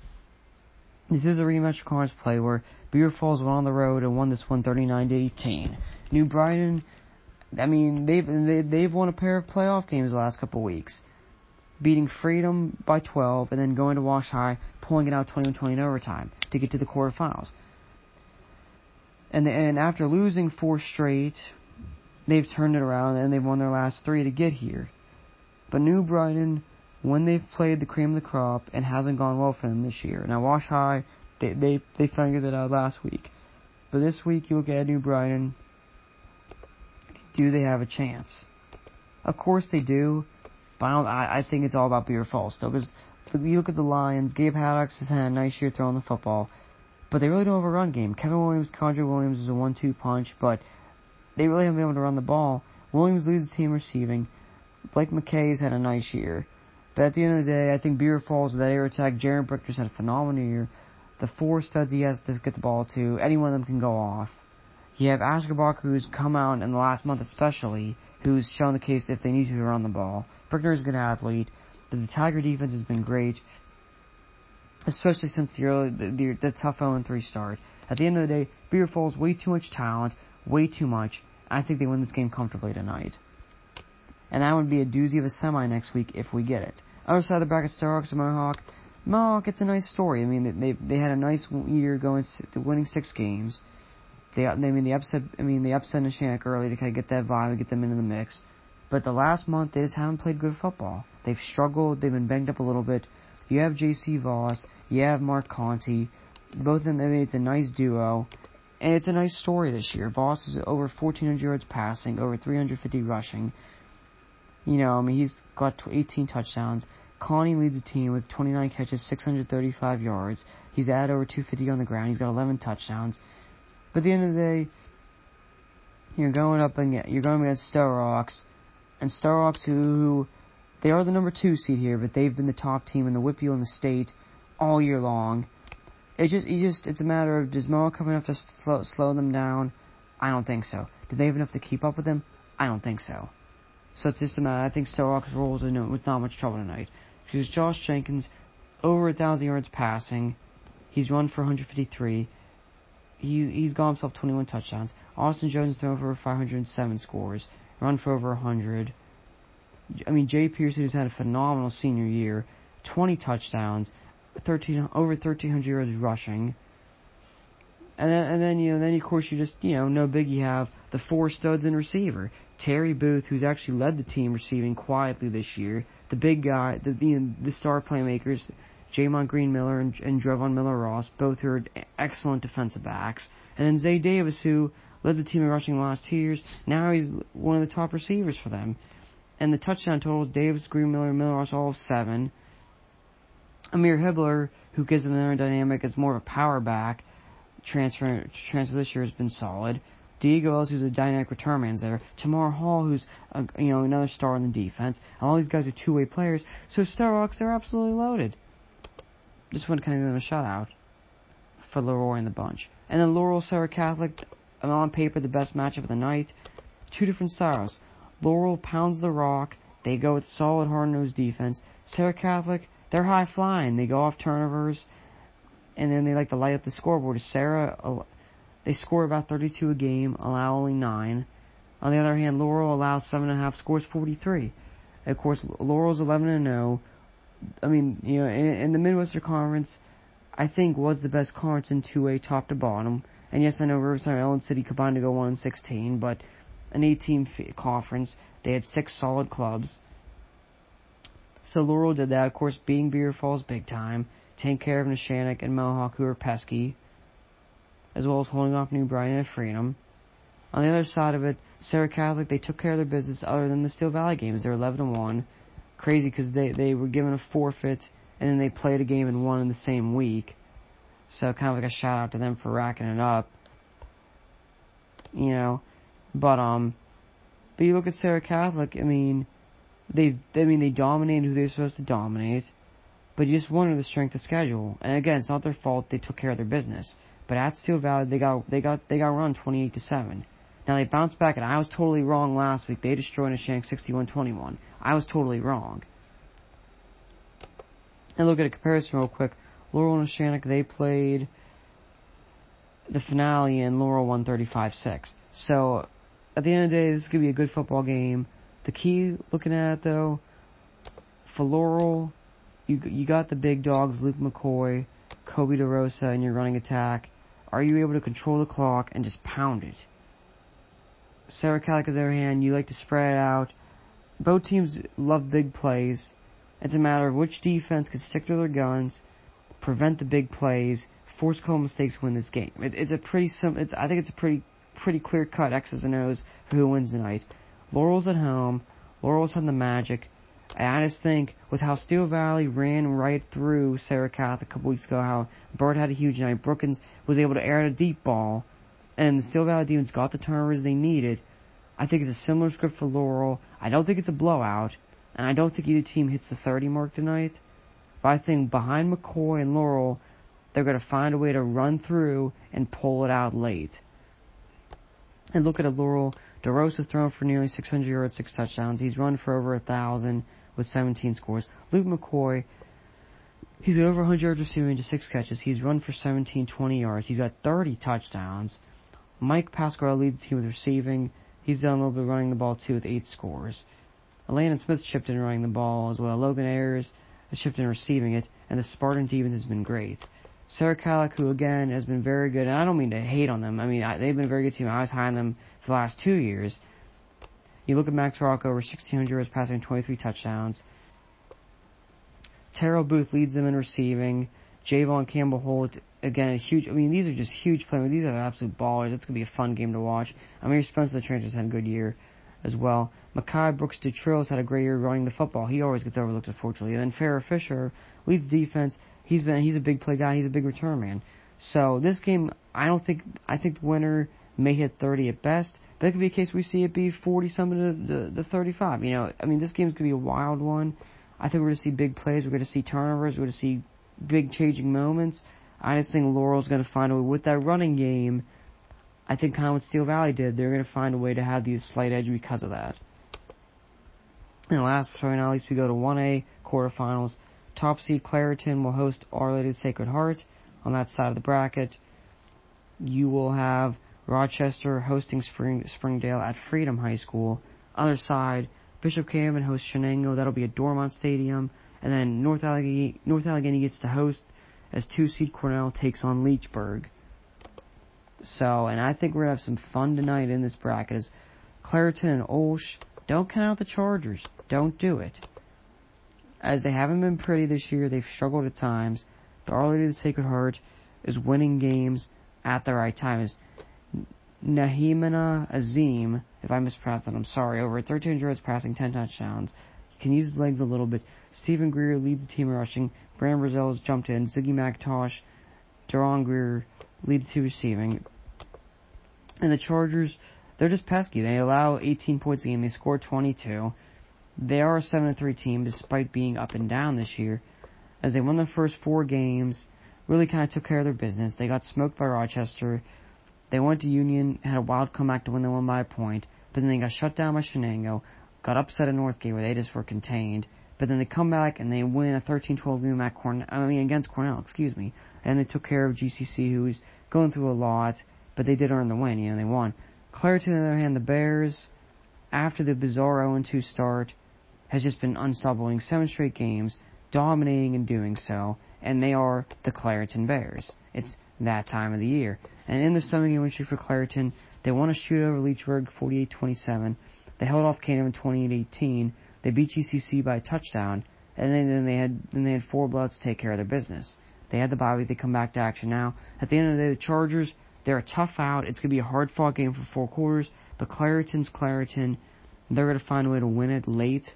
This is a rematch of conference play where Beer Falls went on the road and won this one 39-18. New Brighton, they've won a pair of playoff games the last couple of weeks, beating Freedom by 12 and then going to Wash High, pulling it out 21-20 in overtime to get to the quarterfinals. And after losing 4 straight, they've turned it around and they've won their last 3 to get here. But New Brighton, when they've played the cream of the crop, it hasn't gone well for them this year. Now, Wash High, they figured it out last week. But this week, you look at New Brighton, do they have a chance? Of course they do, but I think it's all about Beer Falls still. Because you look at the Lions, Gabe Haddocks has had a nice year throwing the football, but they really don't have a run game. Kevin Williams, Condre Williams is a 1-2 punch, but they really haven't been able to run the ball. Williams leads the team receiving. Blake McKay's had a nice year. But at the end of the day, I think Beaver Falls, with that air attack, Jaron Brickner's had a phenomenal year. The 4 studs he has to get the ball to, any one of them can go off. You have Ashgabat, who's come out in the last month especially, who's shown the case that if they need to run the ball. Brickner is a good athlete. The Tiger defense has been great, especially since the tough 0-3 start. At the end of the day, Beaver Falls, way too much talent, way too much. I think they win this game comfortably tonight. And that would be a doozy of a semi next week if we get it. Other side of the bracket, Starhawks and Mohawk. Mohawk, it's a nice story. I mean, they had a nice year going to winning 6 games. They upset Neshannock early to kind of get that vibe and get them into the mix. But the last month, they just haven't played good football. They've struggled. They've been banged up a little bit. You have J.C. Voss. You have Mark Conti. Both of them, I mean, it's a nice duo. And it's a nice story this year. Voss is over 1,400 yards passing, over 350 rushing. You know, I mean, he's got 18 touchdowns. Conti leads the team with 29 catches, 635 yards. He's at over 250 on the ground. He's got 11 touchdowns. But at the end of the day, you're going against Starhawks, and Starhawks who they are the number 2 seed here, but they've been the top team in the WPIAL in the state all year long. It's a matter of, does Mohawk have enough to slow them down? I don't think so. Do they have enough to keep up with them? I don't think so. So it's just a matter. I think Starhawks rolls in with not much trouble tonight. Because Josh Jenkins, over 1,000 yards passing. He's run for 153. He's got himself 21 touchdowns. Austin Jones thrown for 507 scores. Run for over 100. I mean, Jay Pearson, who's had a phenomenal senior year. 20 touchdowns. Over 1,300 yards rushing. And then of course you just, no big, you have the 4 studs in receiver. Terry Booth, who's actually led the team receiving quietly this year. The big guy, the star playmakers, Jamon Green-Miller and Drevon Miller-Ross, both are excellent defensive backs. And then Zay Davis, who led the team in rushing the last 2 years, now he's one of the top receivers for them. And the touchdown totals, Davis, Green-Miller, Miller-Ross, all 7. Amir Hibbler, who gives them their dynamic as more of a power back, transfer this year has been solid. Diego Ellis, who's a dynamic return man's there. Tamar Hall, who's another star in the defense. And all these guys are two-way players. So Starhawks, they're absolutely loaded. Just want to kind of give them a shout out for Leroy and the bunch. And then Laurel, Sarah Catholic, on paper the best matchup of the night. 2 different styles. Laurel pounds the rock. They go with solid, hard-nosed defense. Sarah Catholic, they're high-flying. They go off turnovers, and then they like to light up the scoreboard. Sarah, they score about 32 a game, allow only 9. On the other hand, Laurel allows 7.5, scores 43. And of course, Laurel's 11-0. I mean, in the Midwestern Conference, I think was the best conference in 2A top to bottom. And yes, I know Riverside and Ellen City combined to go 1-16, but an 18 conference, they had 6 solid clubs. So Laurel did that, of course, beating Beaver Falls big time, taking care of Neshannock and Mohawk, who are pesky, as well as holding off New Brighton and Freedom. On the other side of it, Sarah Catholic, they took care of their business other than the Steel Valley games. They're 11-1. Crazy because they were given a forfeit, and then they played a game and won in the same week. So kind of like a shout out to them for racking it up. But you look at Sarah Catholic, they dominated who they're supposed to dominate, but you just wonder the strength of schedule. And again, it's not their fault. They took care of their business. But at Steel Valley, they got run 28-7. Now they bounced back, and I was totally wrong last week. They destroyed Neshannock 61-21. I was totally wrong. And look at a comparison real quick. Laurel and Neshannock, they played the finale, and Laurel won 35-6. So at the end of the day, this is gonna be a good football game. The key looking at it, though, for Laurel, you got the big dogs, Luke McCoy, Kobe DeRosa, in your running attack. Are you able to control the clock and just pound it? Sarah Catholic, on the other hand, you like to spread it out. Both teams love big plays. It's a matter of which defense can stick to their guns, prevent the big plays, force couple mistakes, win this game. It's a pretty simple. I think it's a pretty clear cut X's and O's for who wins tonight. Laurel's at home. Laurel's had the magic. And I just think with how Steel Valley ran right through Sarah Catholic a couple weeks ago, how Bird had a huge night, Brookins was able to air a deep ball, and the Steel Valley Demons got the turnovers they needed. I think it's a similar script for Laurel. I don't think it's a blowout. and I don't think either team hits the 30 mark tonight. But I think behind McCoy and Laurel, they're going to find a way to run through and pull it out late. And look at it, Laurel. DeRosa's thrown for nearly 600 yards, 6 touchdowns. He's run for over 1,000 with 17 scores. Luke McCoy, he's got over 100 yards receiving to 6 catches. He's run for 20 yards. He's got 30 touchdowns. Mike Pasquale leads the team with receiving. He's done a little bit of running the ball too with 8 scores. Landon Smith chipped in running the ball as well. Logan Ayers has chipped in receiving it, and the Spartan defense has been great. Sarah Calic, who again has been very good, and I don't mean to hate on them. I mean, they've been a very good team. I was high on them for the last 2 years. You look at Max Rocco, over 1,600 yards passing, 23 touchdowns. Terrell Booth leads them in receiving. Javon Campbell Holt, again, huge. I mean, these are just huge players. These are absolute ballers. It's going to be a fun game to watch. Amir Spencer, the transfer's had a good year as well. Makai Brooks Dutrills had a great year running the football. He always gets overlooked, unfortunately. And then Farrah Fisher leads defense. He's a big play guy. He's a big return man. So this game, I think the winner may hit 30 at best, but it could be a case we see it be 40-something to 35. You know, I mean, this game's going to be a wild one. I think we're going to see big plays. We're going to see turnovers. We're going to see big changing moments. I just think Laurel's going to find a way with that running game. I think kind of what Steel Valley did. They're going to find a way to have these slight edge because of that. And last, sorry, not least, we go to 1A quarterfinals. Top seed Clairton will host Our Lady of the Sacred Heart on that side of the bracket. You will have Rochester hosting Springdale at Freedom High School. Other side, Bishop Canevin hosts Shenango. That'll be at Dormont Stadium. And then North Allegheny gets to host as 2 seed Cornell takes on Leechburg. So, and I think we're going to have some fun tonight in this bracket. As Clairton and Olsh, don't count out the Chargers. Don't do it. As they haven't been pretty this year, they've struggled at times. But Our Lady of the Sacred Heart is winning games at the right time. As Nahimana Azim, if I mispronounced that, I'm sorry, over 1,300 yards passing, 10 touchdowns. He can use his legs a little bit. Stephen Greer leads the team in rushing. Brandon Brazil has jumped in. Ziggy McIntosh, Deron Greer lead the team receiving. And the Chargers, they're just pesky. They allow 18 points a game. They score 22. They are a 7-3 team despite being up and down this year. As they won their first 4 games, really kind of took care of their business. They got smoked by Rochester. They went to Union, had a wild comeback to win. They won by a point. But then they got shut down by Shenango. Got upset at Northgate where they just were contained. But then they come back and they win a 13-12 game against Cornell, And they took care of GCC, who was going through a lot, but they did earn the win. They won. Clairton, on the other hand, the Bears, after the bizarre 0-2 start, has just been unstoppable, winning 7 straight games, dominating and doing so, and they are the Clairton Bears. It's that time of the year. And in the 7-game win streak for Clairton, they won a shootout over Leechburg 48-27. They held off Canevin 28-18. They beat GCC by a touchdown, and then they had 4 bloods to take care of their business. They had the bye week. They come back to action now. At the end of the day, the Chargers, they're a tough out. It's going to be a hard-fought game for 4 quarters, but Clairton's Clairton. They're going to find a way to win it late.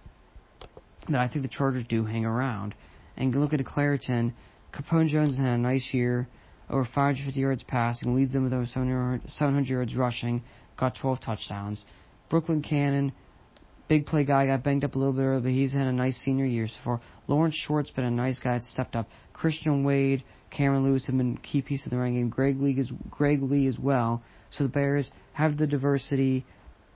But I think the Chargers do hang around. And look at Clairton. Capone Jones had a nice year, over 550 yards passing, leads them with over 700 yards rushing, got 12 touchdowns. Brooklyn Cannon, big play guy, got banged up a little bit early, but he's had a nice senior year so far. Lawrence Short's been a nice guy that's stepped up. Christian Wade, Cameron Lewis have been key pieces of the running game. Greg Lee as well. So the Bears have the diversity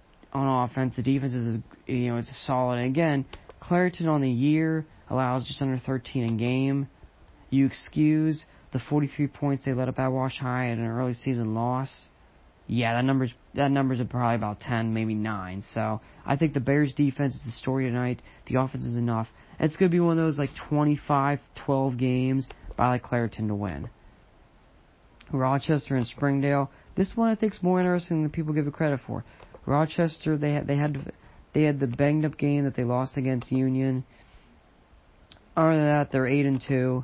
on offense. The defense is, it's a solid. And again, Clairton on the year allows just under 13 a game. You excuse the 43 points they let up at Wash High at an early season loss. Yeah, that number's probably about 10, maybe 9. So I think the Bears defense is the story tonight. The offense is enough. It's going to be one of those 25-12 games, but I like Clairton to win. Rochester and Springdale. This one I think is more interesting than people give it credit for. Rochester, they had the banged up game that they lost against Union. Other than that, they're 8-2.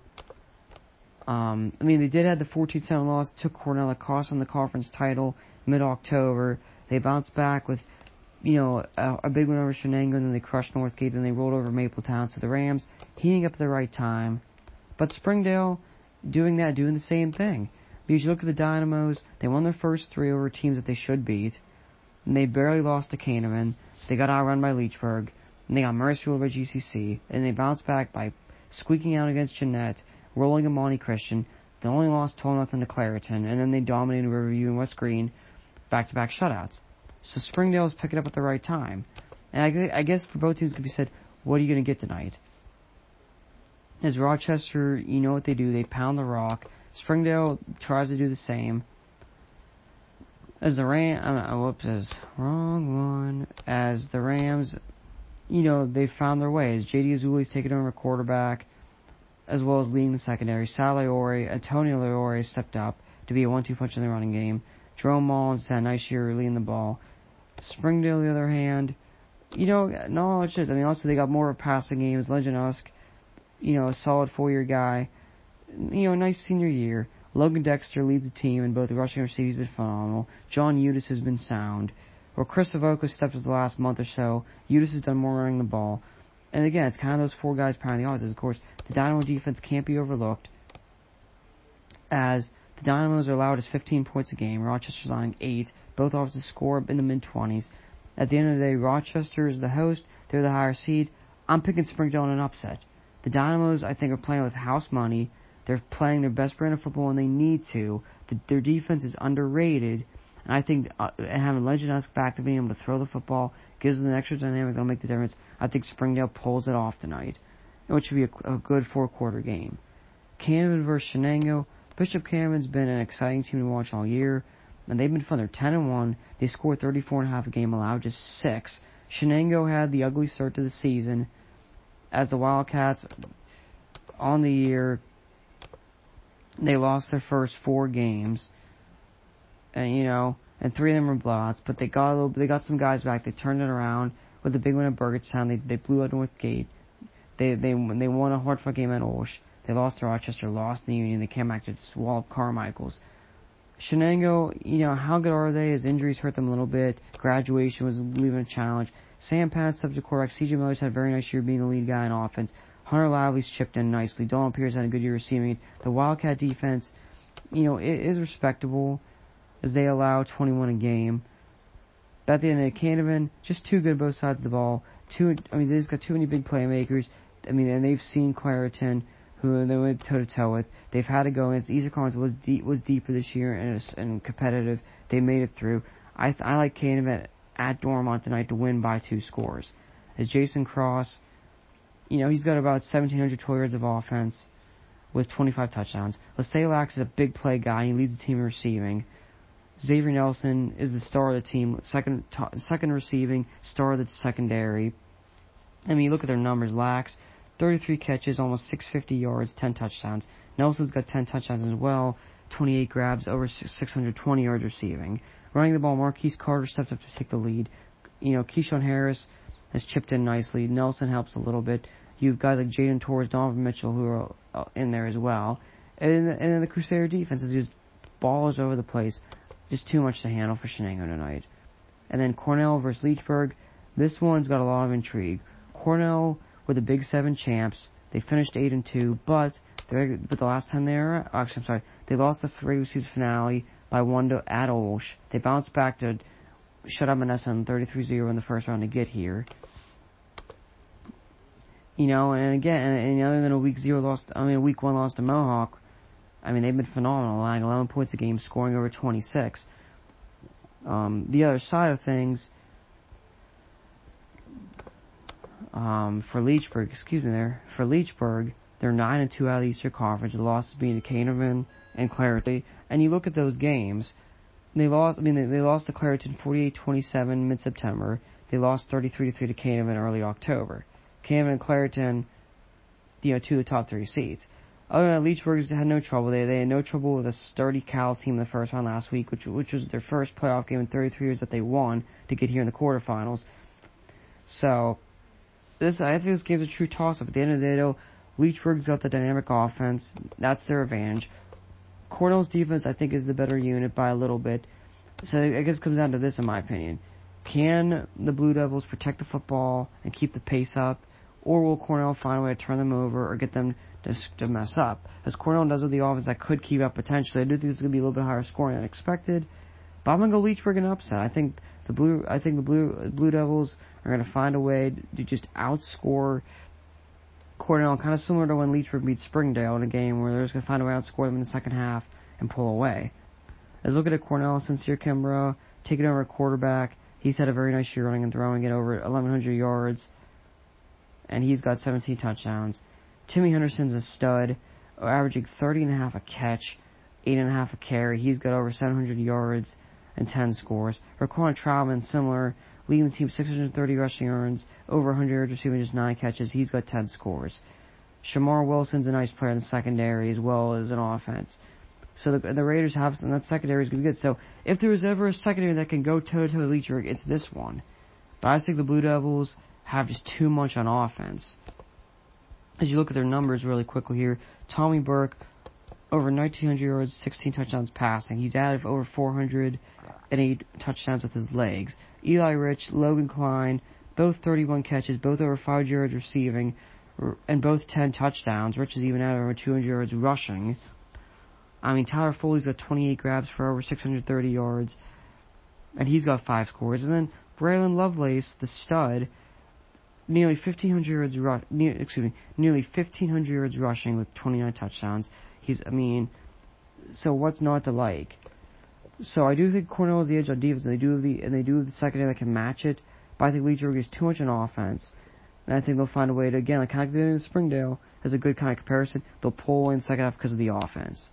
They did have the 14-7 loss, took Cornell at cost on the conference title mid-October. They bounced back with, a big win over Shenango, and then they crushed Northgate, then they rolled over Mapletown. So the Rams heating up at the right time. But Springdale doing the same thing. Because you look at the Dynamos, they won their first 3 over teams that they should beat, and they barely lost to Canevin. They got outrun by Leechburg, and and they got Mercifield by GCC, and they bounced back by squeaking out against Jeanette, rolling a Monty Christian. They only lost 12-0 to Clareton, and then they dominated Riverview and West Green, back-to-back shutouts. So Springdale is picking up at the right time. And I guess for both teams it could be said, what are you going to get tonight? As Rochester, you know what they do. They pound the rock. Springdale tries to do the same. As the As the Rams, they found their way. As J.D. Azuli's taken over quarterback, as well as leading the secondary. Sal Leore, Antonio Leore stepped up to be a 1-2 punch in the running game. Jerome Mullins had a nice year leading the ball. Springdale, on the other hand, also they got more of a passing game. Leginusk, a solid 4-year guy. Nice senior year. Logan Dexter leads the team in both the rushing and receiving. He's been phenomenal. John Udis has been sound. Where Chris Avoca stepped up the last month or so, Udis has done more running the ball. And again, it's kind of those 4 guys pounding the offense. Of course, the Dynamo defense can't be overlooked, as the Dynamos are allowed as 15 points a game. Rochester's allowing 8. Both offenses score in the mid-20s. At the end of the day, Rochester is the host. They're the higher seed. I'm picking Springdale in an upset. The Dynamos, I think, are playing with house money. They're playing their best brand of football, and they need to. Their defense is underrated, and I think having Leginusk back to being able to throw the football gives them an extra dynamic that'll make the difference. I think Springdale pulls it off tonight, which should be a good 4-quarter game. Canevin versus Shenango. Bishop Canavan's been an exciting team to watch all year, and they've been fun. They're 10-1. They scored 34.5 a game, allowed just 6. Shenango had the ugly start to the season, as the Wildcats on the year, they lost their first 4 games, and 3 of them were blowouts. But they got some guys back. They turned it around with a big win at Burgettstown. They blew out Northgate. They won a hard-fought game at Olsh. They lost to Rochester, lost to Union. They came back to swallow Carmichael's. Shenango, how good are they? As injuries hurt them a little bit. Graduation was leaving a challenge. Sam Pat stepped to quarterback. C.J. Miller's had a very nice year being the lead guy in offense. Hunter Lavely's chipped in nicely. Dolan Pierce had a good year receiving. The Wildcat defense, it is respectable, as they allow 21 a game. But at the end of the day, Canavan, just too good both sides of the ball. They just got too many big playmakers. And they've seen Clareton, who they went toe-to-toe with. They've had to go against. Easter Collins was deeper this year and competitive. They made it through. I like Canavan at Dormont tonight to win by 2 scores. As Jason Cross, he's got about 1,700 total yards of offense with 25 touchdowns. LeSaylax is a big play guy. He leads the team in receiving. Xavier Nelson is the star of the team, second receiving, star of the secondary. You look at their numbers. Lax, 33 catches, almost 650 yards, 10 touchdowns. Nelson's got 10 touchdowns as well, 28 grabs, over 620 yards receiving. Running the ball, Marquise Carter stepped up to take the lead. Keyshawn Harris has chipped in nicely. Nelson helps a little bit. You've guys like Jaden Torres, Donovan Mitchell, who are in there as well. And then the Crusader defense is just balls over the place. Just too much to handle for Shenango tonight. And then Cornell versus Leechburg. This one's got a lot of intrigue. Cornell were the Big 7 champs. They finished 8-2, but the last time they lost the regular season finale by 1 at Olsh. They bounced back to shut out Manessa on 33-0 in the first round to get here. And again, and other than a week 1 loss to Mohawk, they've been phenomenal, allowing 11 points a game, scoring over 26. The other side of things, for Leechburg, they're 9-2 out of the Eastern Conference. The losses being to Canavan and Clareton. And you look at those games, they lost to Clareton 48-27 mid-September. They lost 33-3 to Canavan early October. Canavan and Clareton, 2 of the top 3 seeds. Other than that, Leechburg had no trouble. They had no trouble with a sturdy Cal team in the first round last week, which was their first playoff game in 33 years that they won to get here in the quarterfinals. So, I think this game's a true toss-up. At the end of the day, though, Leechburg's got the dynamic offense. That's their advantage. Cornell's defense, I think, is the better unit by a little bit. So I guess it comes down to this, in my opinion. Can the Blue Devils protect the football and keep the pace up, or will Cornell find a way to turn them over or get them to mess up? As Cornell does with the offense that could keep up potentially, I do think it's going to be a little bit higher scoring than expected. But I'm going to go Leechburg in upset. I think I think the Blue Devils are going to find a way to just outscore Cornell, kind of similar to when Leechburg beat Springdale in a game where they're just going to find a way to outscore them in the second half and pull away. As looking at Cornell, Sincere Kimbrough taking over at quarterback. He's had a very nice year running and throwing it over 1,100 yards, and he's got 17 touchdowns. Timmy Henderson's a stud, averaging 30.5 a catch, 8.5 a carry. He's got over 700 yards and 10 scores. Raquan Troutman, similar, leading the team 630 rushing yards, over 100 yards receiving, just 9 catches. He's got 10 scores. Shamar Wilson's a nice player in the secondary as well as an offense. So the Raiders have, and that secondary is going to be good. So if there was ever a secondary that can go toe-to-toe with Leechburg, it's this one. But I think the Blue Devils have just too much on offense. As you look at their numbers really quickly here, Tommy Burke, over 1,900 yards, 16 touchdowns passing. He's added over 408 touchdowns with his legs. Eli Rich, Logan Klein, both 31 catches, both over 500 yards receiving, and both 10 touchdowns. Rich is even added over 200 yards rushing. I mean, Tyler Foley's got 28 grabs for over 630 yards, and he's got 5 scores. And then Braylon Lovelace, the stud, nearly 1,500 yards rushing with 29 touchdowns. So what's not to like? So I do think Cornell has the edge on defense, and they do have the secondary that can match it. But I think Leechburg is too much on offense, and I think they'll find a way to, again, like kind of in Springdale, as a good kind of comparison. They'll pull in the second half because of the offense.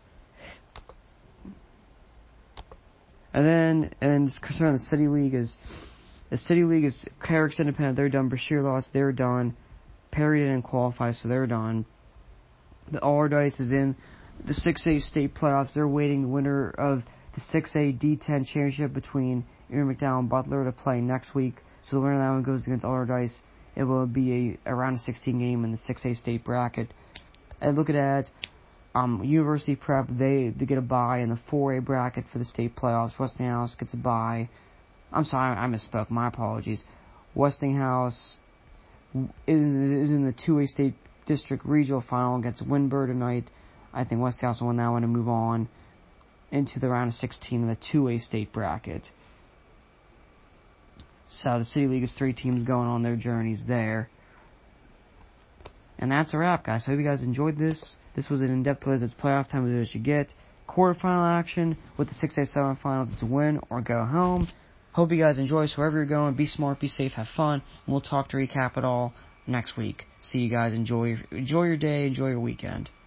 And then concern the City League is Carrick's independent, they're done. Brashear lost, they're done. Perry didn't qualify, so they're done. The Allardyce is in the 6A state playoffs. They're waiting the winner of the 6A D10 championship between Erie McDowell and Butler to play next week. So the winner of that one goes against Allardyce. It will be a round of 16 game in the 6A state bracket. And looking at University Prep, they get a bye in the 4A bracket for the state playoffs. Westinghouse gets a bye. I'm sorry, I misspoke. My apologies. Westinghouse is in the 2A state district regional final against Winburn tonight. I think Westinghouse will win that one and move on into the round of 16 in the 2A state bracket. So the City League is 3 teams going on their journeys there. And that's a wrap, guys. So I hope you guys enjoyed this. This was an in-depth quiz. It's playoff time as you get. Quarterfinal action with the 6A semifinals. It's win or go home. Hope you guys enjoy. So wherever you're going, be smart, be safe, have fun. And we'll talk to recap it all next week. See you guys. Enjoy your day. Enjoy your weekend.